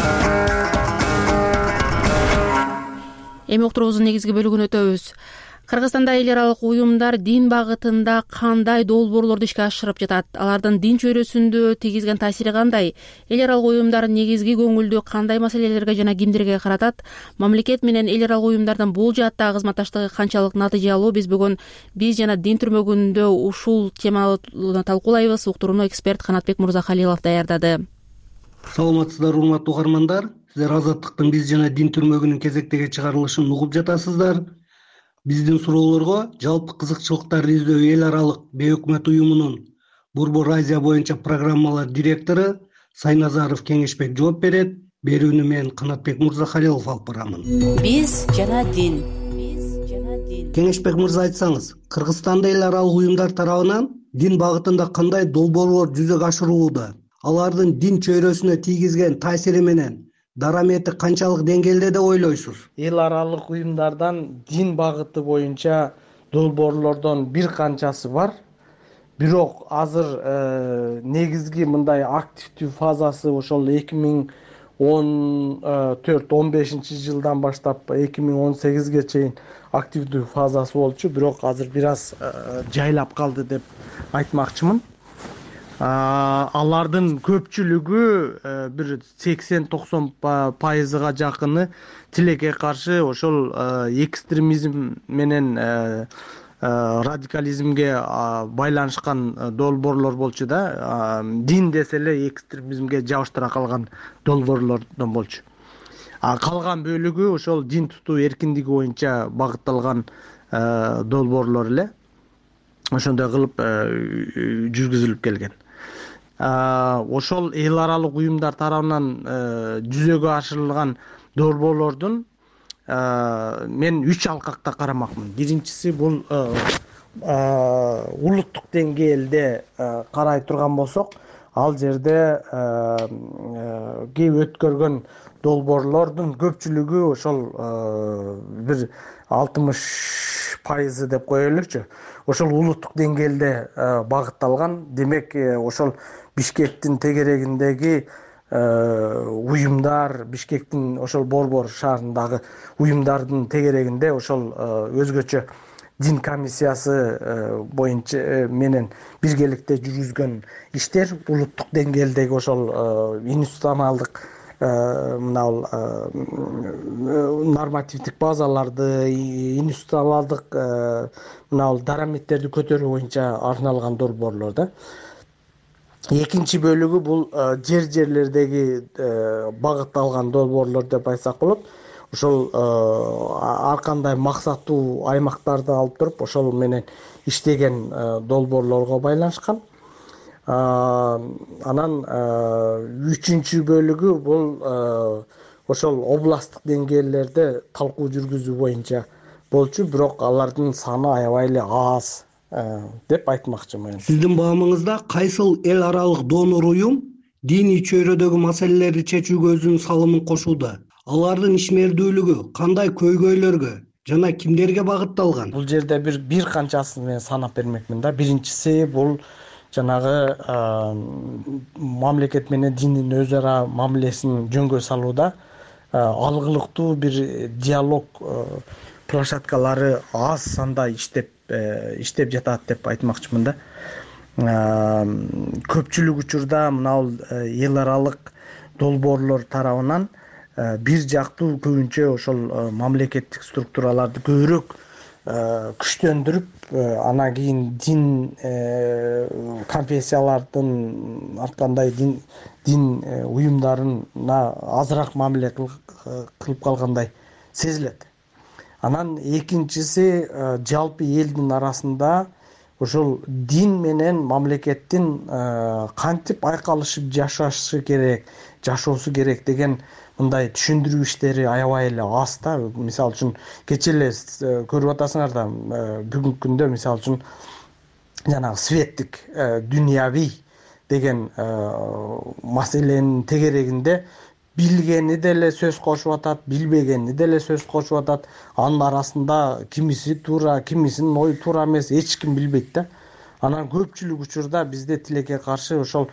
Эми уктуруубуздун негизги бөлүгүнө өтөбүз. Кыргызстанда эл аралык уюмдар дин багытында кандай долбоорлорду ишке ашырып жатат? Алардын дин чөйрөсүндө тийгизген таасири кандай? Эл аралык уюмдар негизги көңүлдү кандай маселелерге жана кимдерге каратат? Мамлекет менен эл аралык уюмдардын бул жааттагы кызматташтыгы канчалык натыйжалуу? Биз бүгүн биз жана дин түрмөгүндө ушул теманы талкуулайбыз. Уктурууну эксперт Канатбек Мырзахалилов даярдады. Саламатсыздар, урматтуу угармандар. Сиздер Азаттыктын биз жана дин түрмөгүнүн кезектеги чыгарылышын угуп жатасыздар. Биздин суроолорго жалпы кызыкчылыктарды издөө эл аралык бейөкмөт уюмунун Борбор Азия боюнча программалар директору Сайназаров Кеңешбек жооп берет. Берүүнү мен Канатбек Мырзахалилов алып барамын. Биз жана дин. Кеңешбек мырза, айтсаңыз, Кыргызстанда эл аралык уюмдар тарабынан дин багытында кандай долбоорлор жүзөгө ашырылууда? Алардын дин чөйрөсүнө тийгизген таасири менен дарамети канчалык деңгээлде деп ойлойсуз? Эл аралык уюмдардан дин багыты боюнча долбоорлордон бир канчасы бар. Бирок азыр негизги мындай активдүү фазасы ошол эки миң он төрт он бешинчи жылдан баштап эки миң он сегизге чейин активдүү фазасы болчу. Бирок азыр бир аз жайлап калды деп айтмакчымын. Алардын көпчүлүгү бир сексен токсон пайызга жакыны тилекке каршы ошол экстремизм менен радикализмге байланышкан долбоорлор болчу да. Дин десе эле экстремизмге жабыштыра калган долбоорлордон болчу. А калган бөлүгү ошол дин тутуу эркиндиги боюнча багытталган долбоорлор эле. Ошондой кылып жүргүзүлүп келген. Ошол эл аралык уюмдар тарабынан жүзөгө ашырылган долбоорлордун мен үч алкакта карамакмын. Биринчиси бул улуттук деңгээлде карай турган болсок, ал жерде кээ өткөргөн долбоорлордун көпчүлүгү ошол бир алтымыш пайызы деп коелучу. Ошол улуттук деңгээлде багытталган. Демек, ошол Бишкектин тегерегиндеги уюмдар, Бишкектин ошол Борбор шаарындагы уюмдардын тегерегинде ошол өзгөчө дин комиссиясы боюнча менен биргеликте жүргүзгөн иштер, улуттук деңгээлдеги ошол институционалдык мынау нормативдик базаларды, институционалдык мынау дараметтерди көтөрүү боюнча арналган долбоорлор да. Экинчи бөлүгү бул жер жерлердеги багытталган долбоорлор деп айтсак болот. Ошол ар кандай максаттуу аймактарды алып туруп, ошол менен иштеген долбоорлорго байланышкан. Анан үчүнчү бөлүгү бул ошол областтык деңгээлдерде талкуу жүргүзүү боюнча болчу, бирок алардын саны аябай эле аз деп айтмакчымын. Сиздин баамыңызда кайсыл эл аралык донор уюм диний чөйрөдөгү маселелерди чечүүгө өзүнүн салымын кошууда? Алардын ишмердүүлүгү кандай көйгөйлөргө жана кимдерге багытталган? Бул жерде бир бир канчасын мен санап бермекмин да. Биринчиси бул жанагы мамлекет менен диндин өз ара мамилесин жөнгө салууда алгылыктуу бир диалог площадкалары аз санда иштеп иштеп жатат деп айтмакчымын да. Көпчүлүк учурда мынау эл аралык долбоорлор тарабынан бир жактуу көбүнчө ошол мамлекеттик структураларды көбүрөөк күчтөндүрүп, анан кийин дин конфессиялардын арткандай дин дин уюмдарына азыраак мамиле кылып калгандай сезилет. Анан экинчиси жалпы элдин арасында ошол дин менен мамлекеттин кантип айкалышып жашашы керек, жашоосу керек деген мындай түшүндүрүү иштери аябай эле аз да. Мисалы үчүн кечээ эле көрүп атасыңар да, бүгүнкү күндө мисалы үчүн жанагы светтик, дүйнөви деген маселенин тегерегинде билгени деле сөз кошуп атат, билбегени деле сөз кошуп атат. Анын арасында кимиси туура, кимисинин ою туура эмес, эч ким билбейт да. Анан көпчүлүк учурда бизде тилекке каршы ошол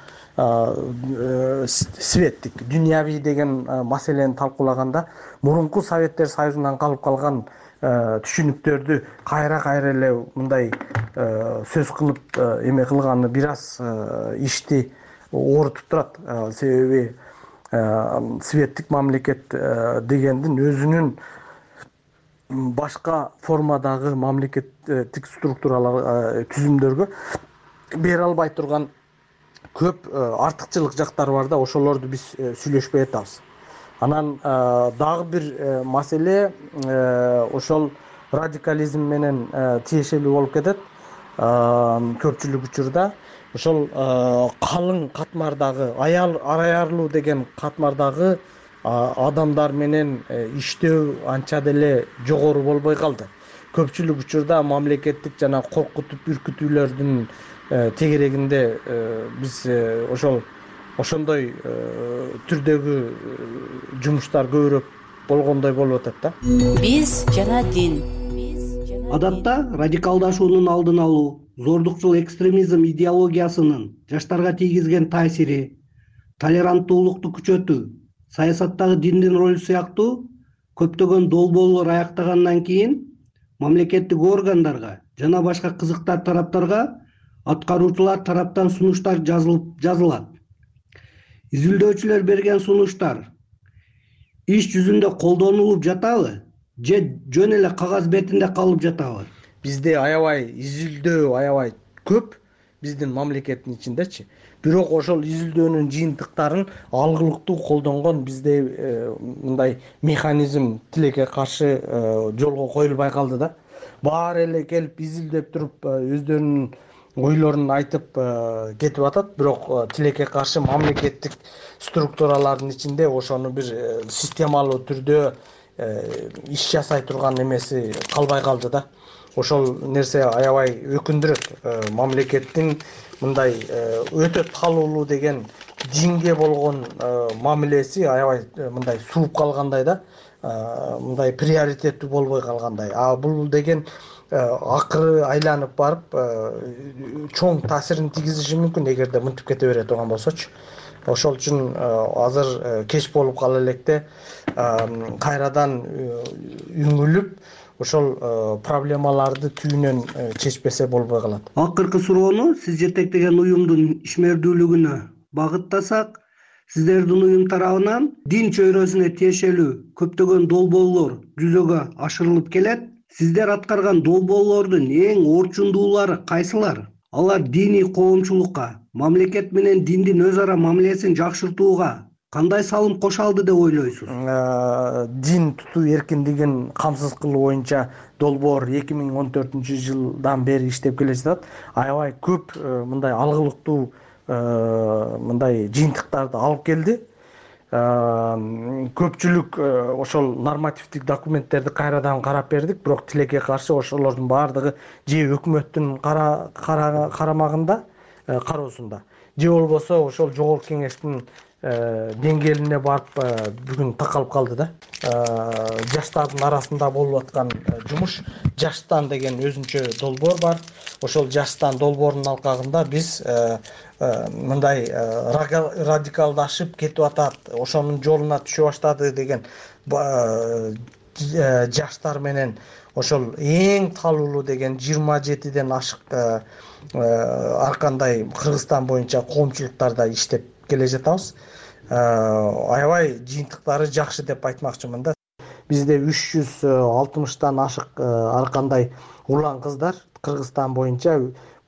светтик, дүйнөви деген маселени талкуулаганда мурунку Советтер Союзунан калып калган түшүнүктөрдү кайра кайра эле мындай сөз кылып эме кылганы бир аз ишти оорутуп турат. Себеби светтик мамлекет дегендин өзүнүн башка формадагы мамлекеттик структуралар түзүмдөргө бере албай турган көп артыкчылык жактары бар да, ошолорду биз сүйлөшпөй атабыз. Анан дагы бир маселе ошол радикализм менен тиешелүү болуп кетет. Көпчүлүк учурда ошол калың катмардагы аярлуу деген катмардагы адамдар менен иштөө анча деле жогору болбой калды. Көпчүлүк учурда мамлекеттик жана коркутуп үркүтүүлөрдүн тегерегинде биз ошол ошондой түрдөгү жумуштар көбүрөөк болгондой болуп атат да. Биз жана дин. Адатта радикалдашуунун алдын алуу, зордукчул экстремизм идеологиясынын жаштарга тийгизген таасири, толеранттуулукту күчөтүү, саясаттагы диндин ролу сыяктуу көптөгөн долбоорлор аяктагандан кийин мамлекеттик органдарга жана башка кызыктар тараптарга аткаруучулар тараптан сунуштар жазылып жазылат. Изилдөөчүлөр берген сунуштар иш жүзүндө колдонулуп жатабы же жөн эле кагаз бетинде калып жатабы? Бизде аябай изилдөө аябай көп биздин мамлекеттин ичиндечи. Бирок ошол изилдөөнүн жыйынтыктарын алгылыктуу колдонгон бизде мындай механизм тилекке каршы жолго коюлбай калды да. Баары эле келип изилдеп туруп өздөрүнүн ойлорун айтып кетип атат, бирок тилекке каршы мамлекеттик структуралардын ичинде ошону бир системалуу түрдө иш жасай турган эмеси калбай калды да. Ошол нерсе аябай өкүндүрөт. Мамлекеттин мындай өтө талуулуу деген динге болгон мамилеси аябай мындай сууп калгандай да, мындай приоритеттүү болбой калгандай. А бул деген акыры айланып барып чоң таасирин тийгизиши мүмкүн эгерде мынтип кете бере турган болсочу. Ошол үчүн азыр кеч болуп кала электе кайрадан үңүлүп ошол проблемаларды түбүнөн чечпесе болбой калат. Акыркы суроону сиз жетектеген уюмдун ишмердүүлүгүнө багыттасак, сиздердин уюм тарабынан дин чөйрөсүнө тиешелүү көптөгөн долбоорлор жүзөгө ашырылып келет. Сиздер аткарган долбоорлордун эң орчундуулары кайсылар? Алар диний коомчулукка, мамлекет менен диндин өз ара мамилесин жакшыртууга кандай салым кошо алды деп ойлойсуз? Дин тутуу эркиндигин камсыз кылуу боюнча долбоор эки миң он төртүнчү жылдан бери иштеп келе жатат. Аябай көп мындай алгылыктуу мындай жыйынтыктарды алып келди. Көпчүлүк ошол нормативдик документтерди кайрадан карап бердик, бирок тилекке каршы ошолордун баардыгы же өкмөттүн карамагында, кароосунда, же болбосо ошол жогорку кеңештин деңгээлине барып бүгүн такалып калды да. Жаштардын арасында болуп аткан жумуш, Жаштан деген өзүнчө долбоор бар. Ошол Жаштан долбоорунун алкагында биз мындай радикалдашып кетип атат, ошонун жолуна түшө баштады деген жаштар менен ошол эң талуулуу деген жыйырма жетиден ашык ар кандай Кыргызстан боюнча коомчулуктарда иштеп келе жатабыз. Аябай жыйынтыктары жакшы деп айтмакчымын да. Бизде үч жүз алтымыштан ашык ар кандай улан кыздар Кыргызстан боюнча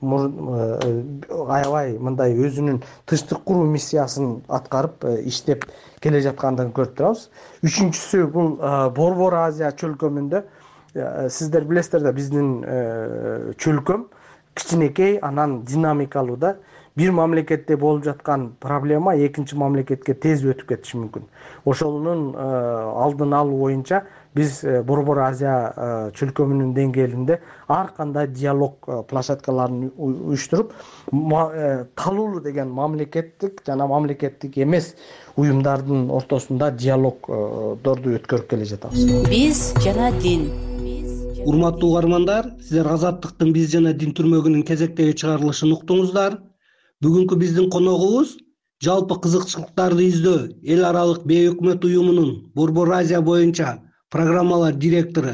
аябай мындай өзүнүн тынчтык куруу миссиясын аткарып иштеп келе жаткандыгын көрүп турабыз. Үчүнчүсү бул Борбор Азия чөлкөмүндө сиздер билесиздер да, биздин чөлкөм кичинекей, анан динамикалуу да. Бир мамлекетте болуп жаткан проблема экинчи мамлекетке тез өтүп кетиши мүмкүн. Ошонун алдын алуу боюнча биз Борбор Азия чөлкөмүнүн деңгээлинде ар кандай диалог площадкаларын уюштуруп, талуулуу деген мамлекеттик жана мамлекеттик эмес уюмдардын ортосунда диалогдорду өткөрүп келе жатабыз. Биз жана дин. Урматтуу угармандар, сиздер Азаттыктын Биз жана дин түрмөгүнүн кезектеги чыгарылышын уктуңуздар. Бүгүнкү биздин коногубуз жалпы кызыкчылыктарды издөө эл аралык бейөкмөт уюмунун Борбор Азия боюнча программалар директору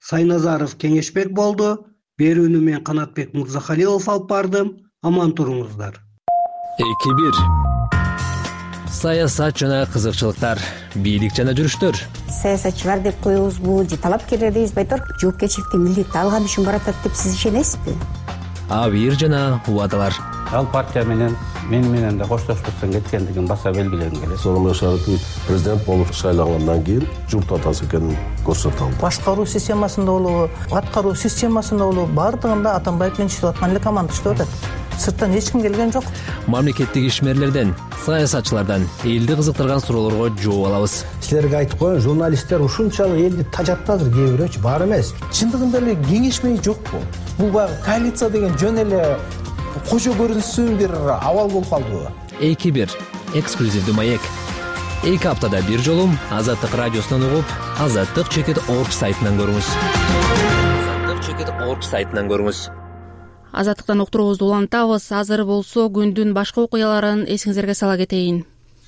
Сайназаров Кеңешбек болду. Берүүнү мен Канатбек Мырзахалилов алып бардым. Аман туруңуздар. эки бир саясат жана кызыкчылыктар, бийлик жана жүрүштөр. Саясатчылар деп коебузбу же талапкерлер дейбизби айтор, жоопкерчиликти милдетти алган үчүн баратат деп сиз ишенесизби? Абийир жана убадалар. Ал партия менен мен менен да коштошпостон кеткендигин баса белгилегим келет. Сооронбай Шарипович президент болуп шайлангандан кийин жумт атасы экенин көрсөтө алды. Башкаруу системасында болобу, аткаруу системасында болобу, бардыгында Атамбаев менен иштеп аткан эле команда иштеп атат. Сырттан эч ким келген жок. Мамлекеттик ишмерлерден, саясатчылардан элди кызыктырган суроолорго жооп алабыз. Силерге айтып коеюн, журналисттер ушунчалык элди тажатты азыр кээ бирөөчү, бар эмес. Чындыгында эле кеңешмей жокпу? Бул баягы коалиция деген жөн эле кожо көрүнсүн бир абал болуп калдыбы? эки бир эксклюзивдүү маек. эки аптада бир жолу Азаттык радиосунан угуп, азаттык чекит орг сайтынан көрүңүз. азаттык чекит орг сайтынан көрүңүз. Азаттыктан уктуруубузду улантабыз. Азыр болсо күндүн башка окуяларын эсиңиздерге сала кетейин.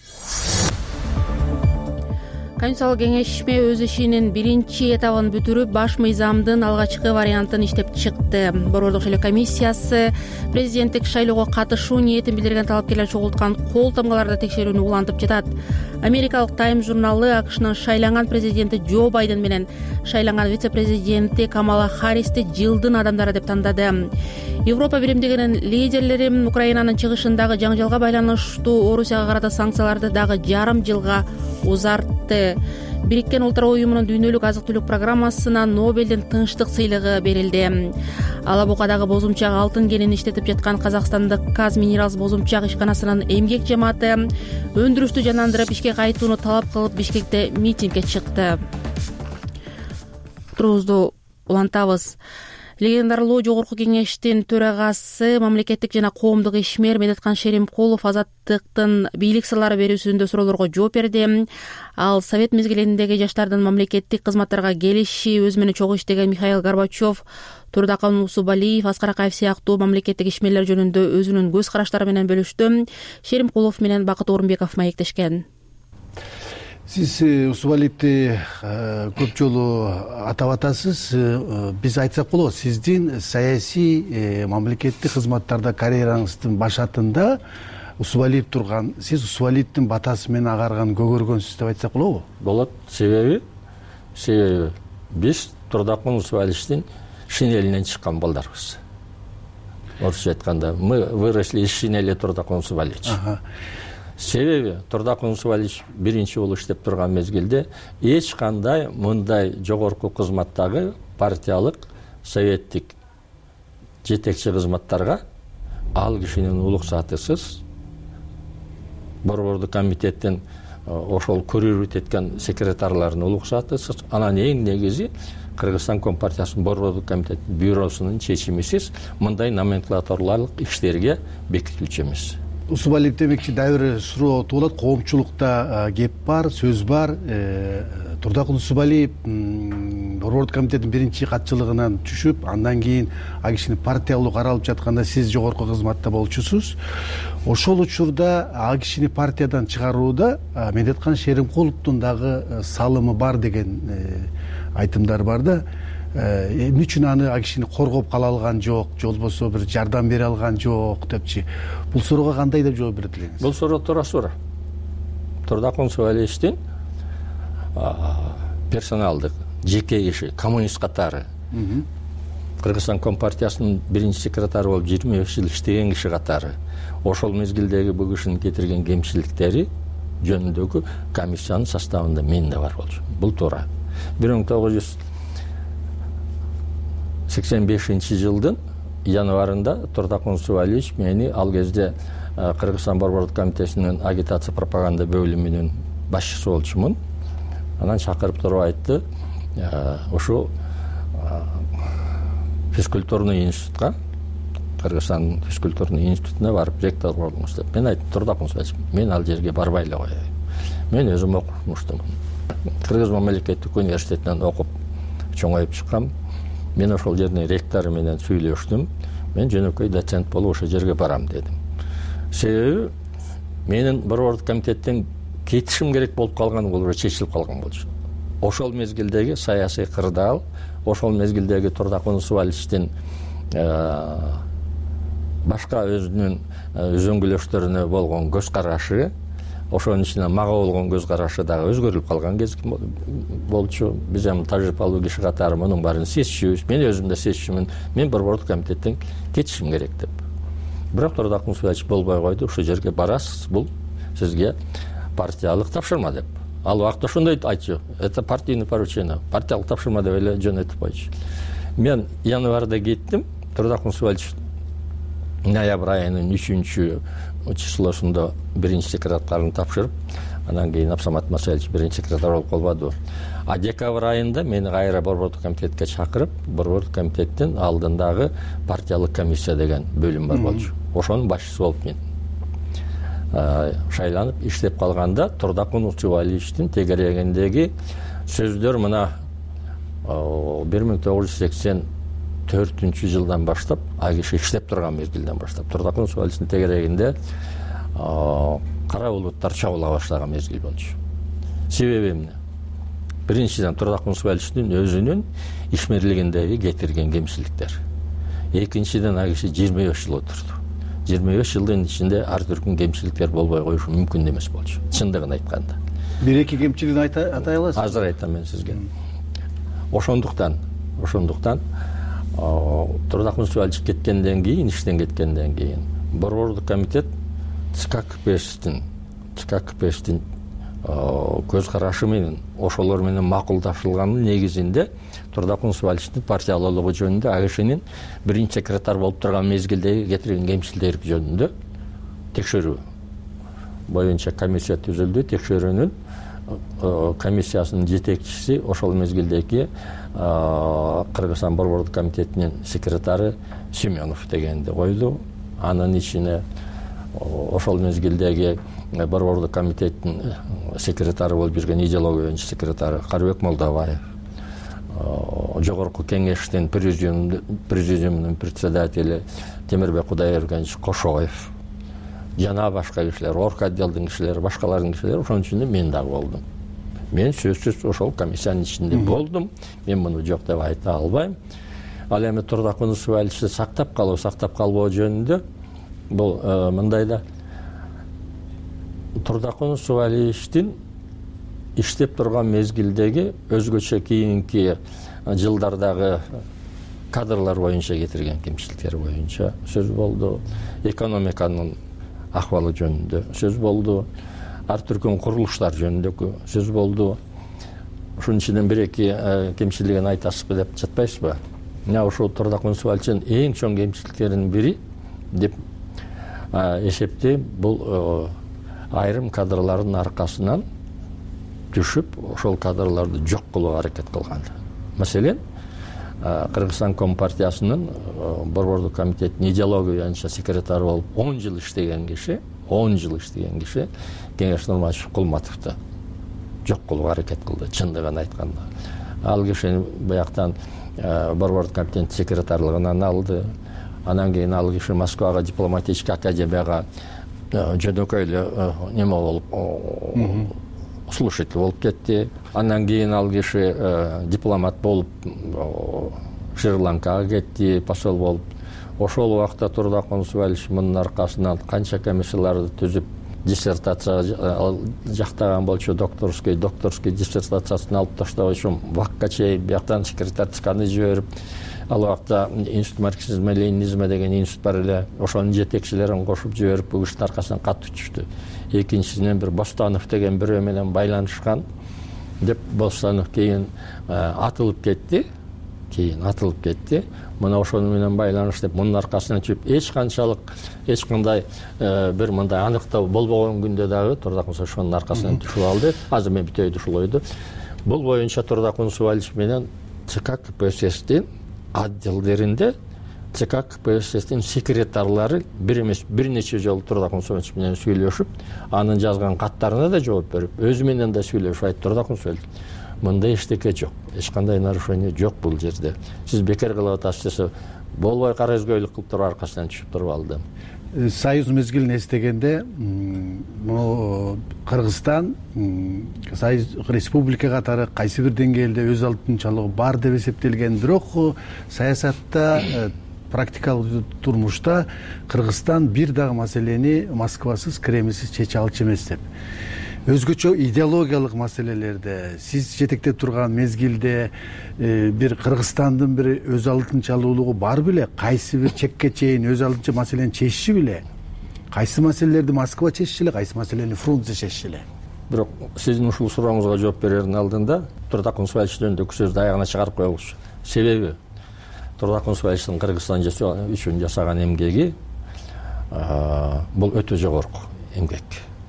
Конституциялык кеңешме өз ишинин биринчи этабын бүтүрүп, баш мыйзамдын алгачкы вариантын иштеп чыкты. Борбордук шайлоо комиссиясы президенттик шайлоого катышуу ниетин билдирген талапкерлер чогулткан кол тамгаларды текшерүүнү улантып жатат. Америкалык Тайм журналы АКШнын шайланган президенти Джо Байден менен шайланган вице-президенти Камала Харристи жылдын адамдары деп тандады. Европа биримдигинин лидерлери Украинанын чыгышындагы жаңжалга байланыштуу Орусияга карата санкцияларды дагы жарым жылга узартты. Бириккен Улуттар уюмунун дүйнөлүк азык-түлүк программасына Нобелдин тынчтык сыйлыгы берилди. Алабукадагы бозумчак алтын кенин иштетип жаткан казакстандык Казминералс бозумчак ишканасынын эмгек жамааты өндүрүштү жандандырып ишке кайтууну талап кылып Бишкекте митингге чыкты. Турубузду улантабыз. Легендарлуу жогорку кеңештин төрагасы, мамлекеттик жана коомдук ишмер Медеткан Шеримкулов азаттыктын бийлик сырлары берүүсүндө суроолорго жооп берди. Ал совет мезгилиндеги жаштардын мамлекеттик кызматтарга келиши, өзү менен чогуу иштеген Михаил Горбачев, Турдакан Усубалиев, Аскар Акаев сыяктуу мамлекеттик ишмерлер жөнүндө өзүнүн көз караштары менен бөлүштү. Шеримкулов менен Бакыт Орунбеков маектешкен. Сиз Усубалиевди көп жолу атап атасыз. Биз айтсак болот, сиздин саясий мамлекеттик кызматтарда карьераңыздын башатында Усубалиев турган. Сиз Усубалиевдин батасы менен агарган көгөргөнсүз деп айтсак болобу? Болот. Себеби себеби биз Турдакман Усубалиевдин шинелинен чыккан балдарбыз. Орусча айтканда, мы выросли из шинели Турдакман Усубалиевич. Себеби Турдакман Усубалиевич биринчи болуп иштеп турган мезгилде эч кандай мындай жогорку кызматтагы партиялык, советтик жетекчи кызматтарга ал кишинин уруксатысыз борбордук комитеттин ошол көрүүрүт эткен секретарларынын уруксатысыз, анан эң негизи Кыргызстан Компартиясынын борбордук комитет бюросунун чечимисиз мындай номенклатурларлык иштерге бекитилчү эмес. Усубалиев демекчи дагы бир суроо туулат. Коомчулукта кеп бар, сөз бар. Турдакман Усубалиев борбордук комитеттин биринчи катчылыгынан түшүп, андан кийин ал кишини партиялуу каралып жатканда сиз жогорку кызматта болчусуз. Ошол учурда ал кишини партиядан чыгарууда Медеткан Шеримкуловдун дагы салымы бар деген айтымдар бар да. Эмне үчүн аны ал кишини коргоп кала алган жок, же болбосо бир жардам бере алган жок депчи. Бул суроого кандай деп жооп берет элеңиз? Бул суроо туура суроо. Турдакман Усубалиевдин персоналдык жеке киши, коммунист катары Кыргызстан Компартиясынын биринчи секретары болуп жыйырма беш жыл иштеген киши катары ошол мезгилдеги бул кишинин кетирген кемчиликтери жөнүндөгү комиссиянын составында мен да бар болчумун. Бул туура. бир миң тогуз жүз сексен бешинчи жылдын январында Турдакман Усубалиевич мени ал кезде Кыргызстан борбордук комитетинин агитация пропаганда бөлүмүнүн башчысы болчумун. Анан чакырып туруп айтты, ошо физкультурный институтка, Кыргызстан физкультурный институтуна барып ректор болуңуз деп. Мен айттым, Турдакман Усубалиевич, мен ал жерге барбай эле коеюн. Мен өзүм окумуштумун. Кыргыз мамлекеттик университетинен окуп чоңоюп чыккам. Мен ошол жердин ректору менен сүйлөштүм. Мен жөнөкөй доцент болуп ошол жерге барам дедим. Себеби менин борбордук комитеттен кетишим керек болуп калган, бул чечилип калган болчу. ошол мезгилдеги саясий кырдаал, ошол мезгилдеги Турдак Унусубаличтин башка өзүнүн үзөңгүлөштөрүнө болгон көз карашы, ошонун ичинде мага болгон көз карашы дагы өзгөрүлүп калган кез болчу. Биз эми тажрыйбалуу киши катары мунун баарын сезчүбүз. Мен өзүм да сезчүмүн. Мен борбордук комитеттен кетишим керек деп. Бирок Турдак Унусубалич болбой койду. Ушул жерге барасыз, бул сизге партиялык тапшырма деп. Ал убакта ошондой айтчу. Это партийный поручение. Партиялык тапшырма деп эле жөнөтүп койчу. Мен январда кеттим. Турдак Унусубалич ноябрь айынын үчүнчү числосунда биринчи секретарын тапшырып, анан кийин Абсамат Масалич биринчи секретарь болуп калбады. А декабрь айында мени кайра борбордук комитетке чакырып, борбордук комитеттин алдындагы партиялык комиссия деген бөлүм бар болчу. Ошонун башчысы болуп мен шайланып иштеп калганда Турдак Унусубаличтин тегерегиндеги сөздөр мына бир миң тогуз жүз сексен төртүнчү жылдан баштап, ал киши иштеп турган мезгилден баштап Турдак Унусубаличтин тегерегинде кара булуттар чагыла баштаган мезгил болчу. Себеби эмне? Биринчиден Турдак Унусубаличтин өзүнүн ишмерлигиндеги кетирген кемчиликтер. Экинчиден ал киши жыйырма беш жыл отурду. жыйырма беш жылдын ичинде ар түркүн кемчиликтер болбой коюшу мүмкүн эмес болчу. Чындыгын айтканда. Бир-эки кемчилигин атай аласыз? Азыр айтам мен сизге. Ошондуктан, ошондуктан Турдак Унусубалич кеткенден кийин, иштен кеткенден кийин борбордук комитет ЦК КПСстин, ЦК КПСтин көз карашы менен ошолор менен макулдашылганын негизинде Турдак Унусубаличтин партиялуулугу жөнүндө ал кишинин биринчи секретарь болуп турган мезгилдеги кетирген кемчиликтер жөнүндө текшерүү боюнча комиссия түзүлдү. Текшерүүнүн комиссиясынын жетекчиси ошол мезгилдеги Кыргызстан борбордук комитетинин секретары Семенов дегенди койду. Анын ичине ошол мезгилдеги борбордук комитеттин секретары болуп жүргөн идеология боюнча секретары Карыбек Молдобаев, жогорку кеңештин президиумунун председатели Темирбек Кудайбергенович Кошоев жана башка кишилер, орг отделдин кишилери, башкалардын кишилери, ошонун ичинде мен дагы болдум. Мен сөзсүз ошол комиссиянын ичинде болдум. Мен муну жок деп айта албайм. Ал эми Турдак Унусубаличти сактап калуу, сактап калбоо жөнүндө бул мындай да Турдак Унусубаличтин иштеп турган мезгилдеги өзгөчө кийинки жылдардагы кадрлар боюнча кетирген кемчиликтери боюнча сөз болду. Экономиканын акыбалы жөнүндө сөз болду. Ар түркүн курулуштар жөнүндө сөз болду. Ошонун ичинен бир-эки кемчилигин айтасызбы деп жатпайсызбы? Мына ошол Турдак Унусубаличтин эң чоң кемчиликтеринин бири деп эсептейм, бул айрым кадрлардын аркасынан түшүп, ошол кадрларды жок кылууга аракет кылган. Маселен, Кыргызстан Компартиясынын борбордук комитетинин идеология боюнча секретары болуп он жыл иштеген киши, он жыл иштеген киши Кеңеш Нурматович Кулматовду жок кылууга аракет кылды, чындыгын айтканда. Ал киши бияктан борбордук комитеттин секретарлыгынан алды. Анан кийин ал киши Москвага дипломатический академияга жөнөкөй эле неме болуп слушатель болуп кетти. Андан кийин ал киши дипломат болуп Шри-Ланкага кетти, посол болуп. Ошол убакта Турдак Унусубалич мунун аркасынан канча комиссияларды түзүп, диссертация жактаган болчу, докторский, докторский диссертациясын алып таштабай ошо вакка чейин бияктан секретарь ЦКны жиберип, ал убакта институт марксизма ленинизма деген институт бар эле, ошонун жетекчилерин кошуп жиберип, бул кишинин аркасынан катуу түштү. Экинчисинен бир Бостанов деген бирөө менен байланышкан деп Бостанов кийин атылып кетти. Кийин атылып кетти. Мына ошону менен байланыш деп мунун аркасынан чүп эч канчалык эч кандай бир мындай аныктоо болбогон күндө дагы Турдак Унусубалич ошонун аркасынан түшүп алды. Азыр мен бүтөйдү ушулойду. Бул боюнча Турдак Унусубалич менен ЦК КПССтин отделдеринде ЦК КПССтин секретарлары бир эмес бир нече жолу Турдак Унусубалич менен сүйлөшүп, анын жазган каттарына да жооп берип, өзү менен да сүйлөшүп айтты: Турдак Унусубалич, мындай эчтеке жок, эч кандай нарушение жок бул жерде. Сиз бекер кылып атасыз десе, болбой кара өзгөйлүк кылып туруп аркасынан түшүп туруп алды. союз мезгилин эстегенде могу Кыргызстан союз республика катары кайсы бир деңгээлде өз алдынчалыгы бар деп эсептелген, бирок саясатта, практикалык турмушта Кыргызстан бир дагы маселени Москвасыз, Кремльсиз чече алчу эмес деп. Өзгөчө идеологиялык маселелерде сиз жетектеп турган мезгилде бир Кыргызстандын бир өз алдынчалуулугу бар беле? Кайсы бир чекке чейин өз алдынча маселени чечиши беле? Кайсы маселелерди Москва чечиши эле, кайсы маселени Фрунзе чечиши эле? Бирок сиздин ушул сурооңузга жооп берердин алдында Турдак Унсубаевич жөнүндө сөздү аягына чыгарып коелучу. Себеби Турдак Унсубаевичтин Кыргызстан үчүн жасаган эмгеги бул өтө жогорку эмгек.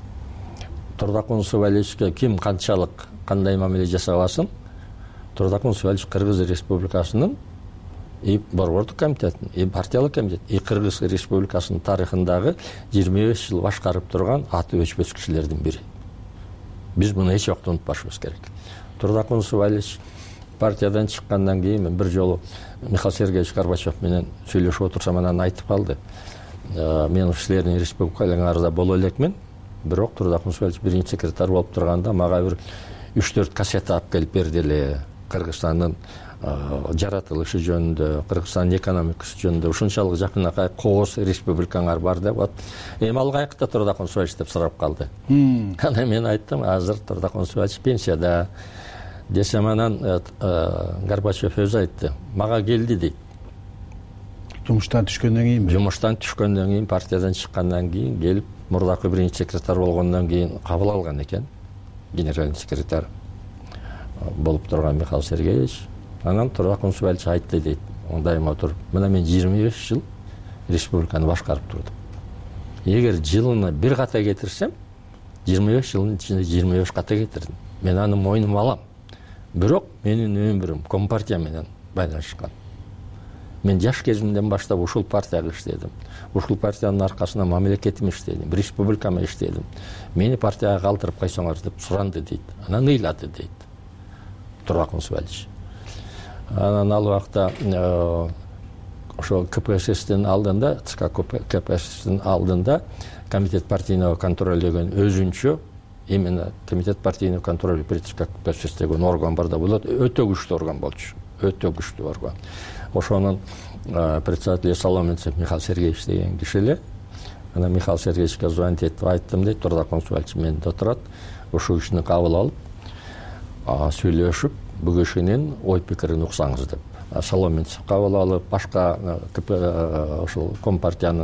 Турдак Унсубаевичке ким канчалык кандай мамиле жасабасын, Турдак Унсубаевич Кыргыз Республикасынын и борбордук комитеттин, и партиялык комитет, и Кыргыз Республикасынын тарыхындагы жыйырма беш жыл башкарып турган аты өчпөс кишилердин бири. Биз муну эч убакта унутпашыбыз керек. Турдак Унсубаевич партиядан чыккандан кийин мен бир жолу Михаил Сергеевич Горбачев менен сүйлөшүп отурсам, анан айтып калды: мен ушу силердин республикаларыңарда боло элекмин, бирок Турдак Унсубаевич биринчи секретарь болуп турганда мага бир үч төрт кассета алып келип берди эле. Кыргызстандын жаратылышы жөнүндө, Кыргызстандын экономикасы жөнүндө ушунчалык жакынакай кооз республикаңар бар деп. Вот эми ал каякта Турдак Унсубаевич деп сурап калды. Анан мен айттым: азыр Турдак Унсубаевич пенсияда десем, анан Горбачев өзү айтты: мага келди дейт. Жумуштан түшкөндөн кийин? Жумуштан түшкөндөн кийин, партиядан чыккандан кийин келип, мурдакы биринчи секретарь болгондон кийин кабыл алган экен. Генеральный секретарь болуп турган Михаил Сергеевич. Анан Турдак Унсубаевич айтты дейт, оңдайма отуруп: мына мен жыйырма беш жыл республиканы башкарып турдум. Эгер жылына бир ката кетирсем, жыйырма беш жылдын ичинде жыйырма беш ката кетирдим. Мен аны мойнума алам. Бирок менин өмүрүм Компартия менен байланышкан. Мен жаш кезимден баштап ушул партияга иштедим. Ушул партиянын аркасында мамлекетим иштедим, республикама иштедим. Мени партияга калтырып койсоңор деп суранды дейт. Анан ыйлады дейт Турдак Унсубаевич. Анан ал убакта ошо КПССтин алдында, ЦК КПССтин алдында комитет партийного контроля деген өзүнчө, именно комитет партийного контроля при ЦК КПСС деген орган бар да, болот. Өтө күчтүү орган болчу. Өтө күчтүү орган. Ошонун председатель Соломенцев Михаил Сергеевич деген киши эле. Анан Михаил Сергеевичке звонить этип айттым дейт: Турдак Унсубаевич менде отурат, ушул кишини кабыл алып сүйлөшүп, бул кишинин ой пикирин уксаңыз деп. Соломенцев кабыл алып, башка ошол Компартиянын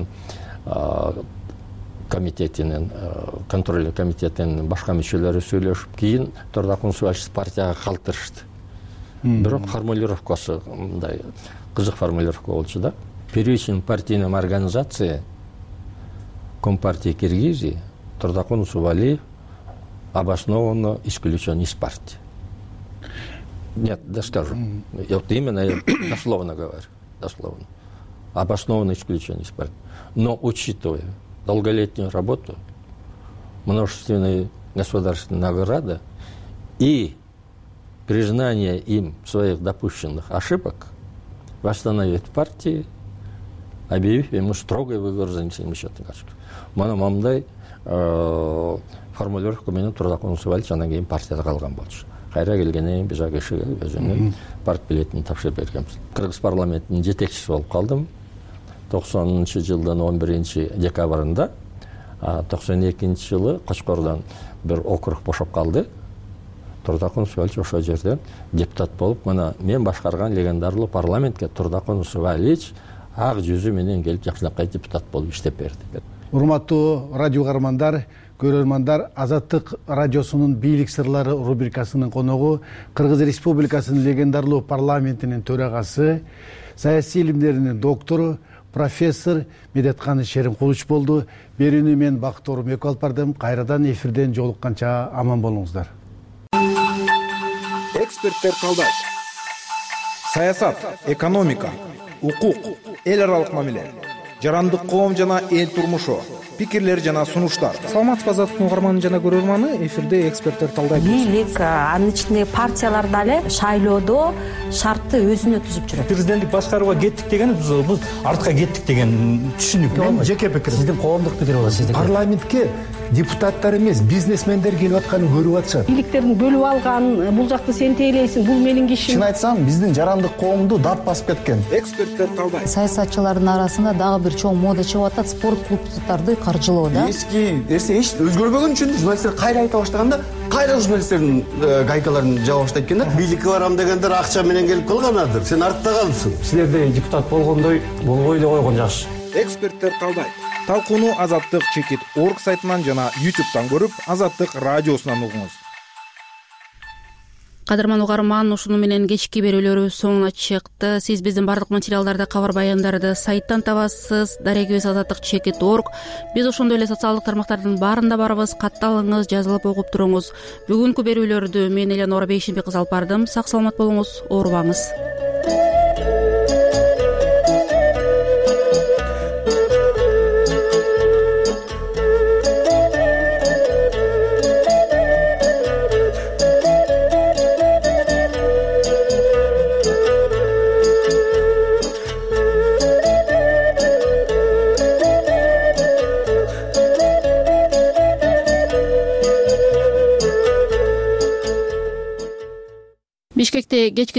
комитетинин, контроль комитетинин башка мүчөлөрү сүйлөшүп, кийин Турдак Унсубаевич партияга калтырышты. Бирок формулировкасы мындай кызык формулировка болчу да. Первичным партийным организациям Компартии Киргизии Турдак Унсубалиев обоснованно исключен из партии. Нет, да скажу. Я вот именно я дословно говорю. Дословно. Обоснованно исключен из партии. Но учитывая долголетнюю работу, множественные государственные награды и признание им своих допущенных ошибок, восстановить партии, объявив ему строгий выговор за несовмещенность. Мана мамдай формулировка менен Турдак Унсубаевич анан кийин партияда калган болчу. Кайра келгенден кийин биз ал кишиге өзүнүн партбилетин тапшырып бергенбиз. Кыргыз парламентинин жетекчиси болуп калдым. токсонунчу жылдын он биринчи декабрында, токсон экинчи жылы Кочкордон бир округ бошоп калды. Турдак Унсубаевич ошол жерден депутат болуп, мына мен башкарган легендарлуу парламентке Турдак Унсубаевич ак жүзү менен келип жакшынакай депутат болуп иштеп берди. Урматтуу радио каармандар, көрөрмандар, Азаттык радиосунун бийлик сырлары рубрикасынын коногу Кыргыз Республикасынын легендарлуу парламентинин төрагасы, саясий илимдеринин доктору, профессор Медеткан Шеримкулович болду. Берүүнү мен Бактор Мөкө алып бардым. Кайрадан эфирден жолукканча аман болуңуздар. Эксперттер калдаш. Саясат, экономика, укук, эл аралык мамиле. жарандык коом жана эл турмушу, пикирлер жана сунуштар. Саламатсызбы Азаттыктын угарманы жана көрөрманы, эфирде эксперттер талдайт. Бийлик, анын ичинде партиялар дагы шайлоодо шартты өзүнө түзүп жүрөт. Президенттик башкарууга кеттик деген биз артка кеттик деген түшүнүк. Мен жеке пикирим. Сиздин коомдук пикир болот, сиздин. Парламентке депутаттар эмес, бизнесмендер келип атканын көрүп атышат. Бийликтерин бөлүп алган, бул жакты сен тейлейсиң, бул менин кишим. Чын айтсам, биздин жарандык коомду дат басып кеткен. Эксперттер талдайт. Саясатчылардын арасында дагы бир чоң мода чыгып атат, спорт клубдарды каржылоо да. Эски нерсе эч өзгөрбөгөн үчүн журналисттер кайра айта баштаганда, кайра журналисттердин гайкаларын жаба баштайт экен да. Бийликке барам дегендер акча менен келип калганадыр. Сен артта калыпсың. Силерде депутат болгондой болбой эле койгон жакшы. Эксперттер талдайт. Талкууну азаттык чекит орг сайтынан жана ютубтан көрүп, Азаттык радиосунан угуңуз. Кадырман угарман, ушуну менен кечки берүүлөрүбүз соңуна чыкты. Сиз биздин бардык материалдарды, кабар баяндарды сайттан табасыз. Дарегибиз азаттык чекит точка орг. Биз ошондой эле социалдык тармактардын баарында барбыз. Катталыңыз, жазылып окуп туруңуз. Бүгүнкү берүүлөрдү мен Элеонора Бейшенбек кызы алып бардым. Сак саламат болуңуз, оорубаңыз. Бишкекте кечки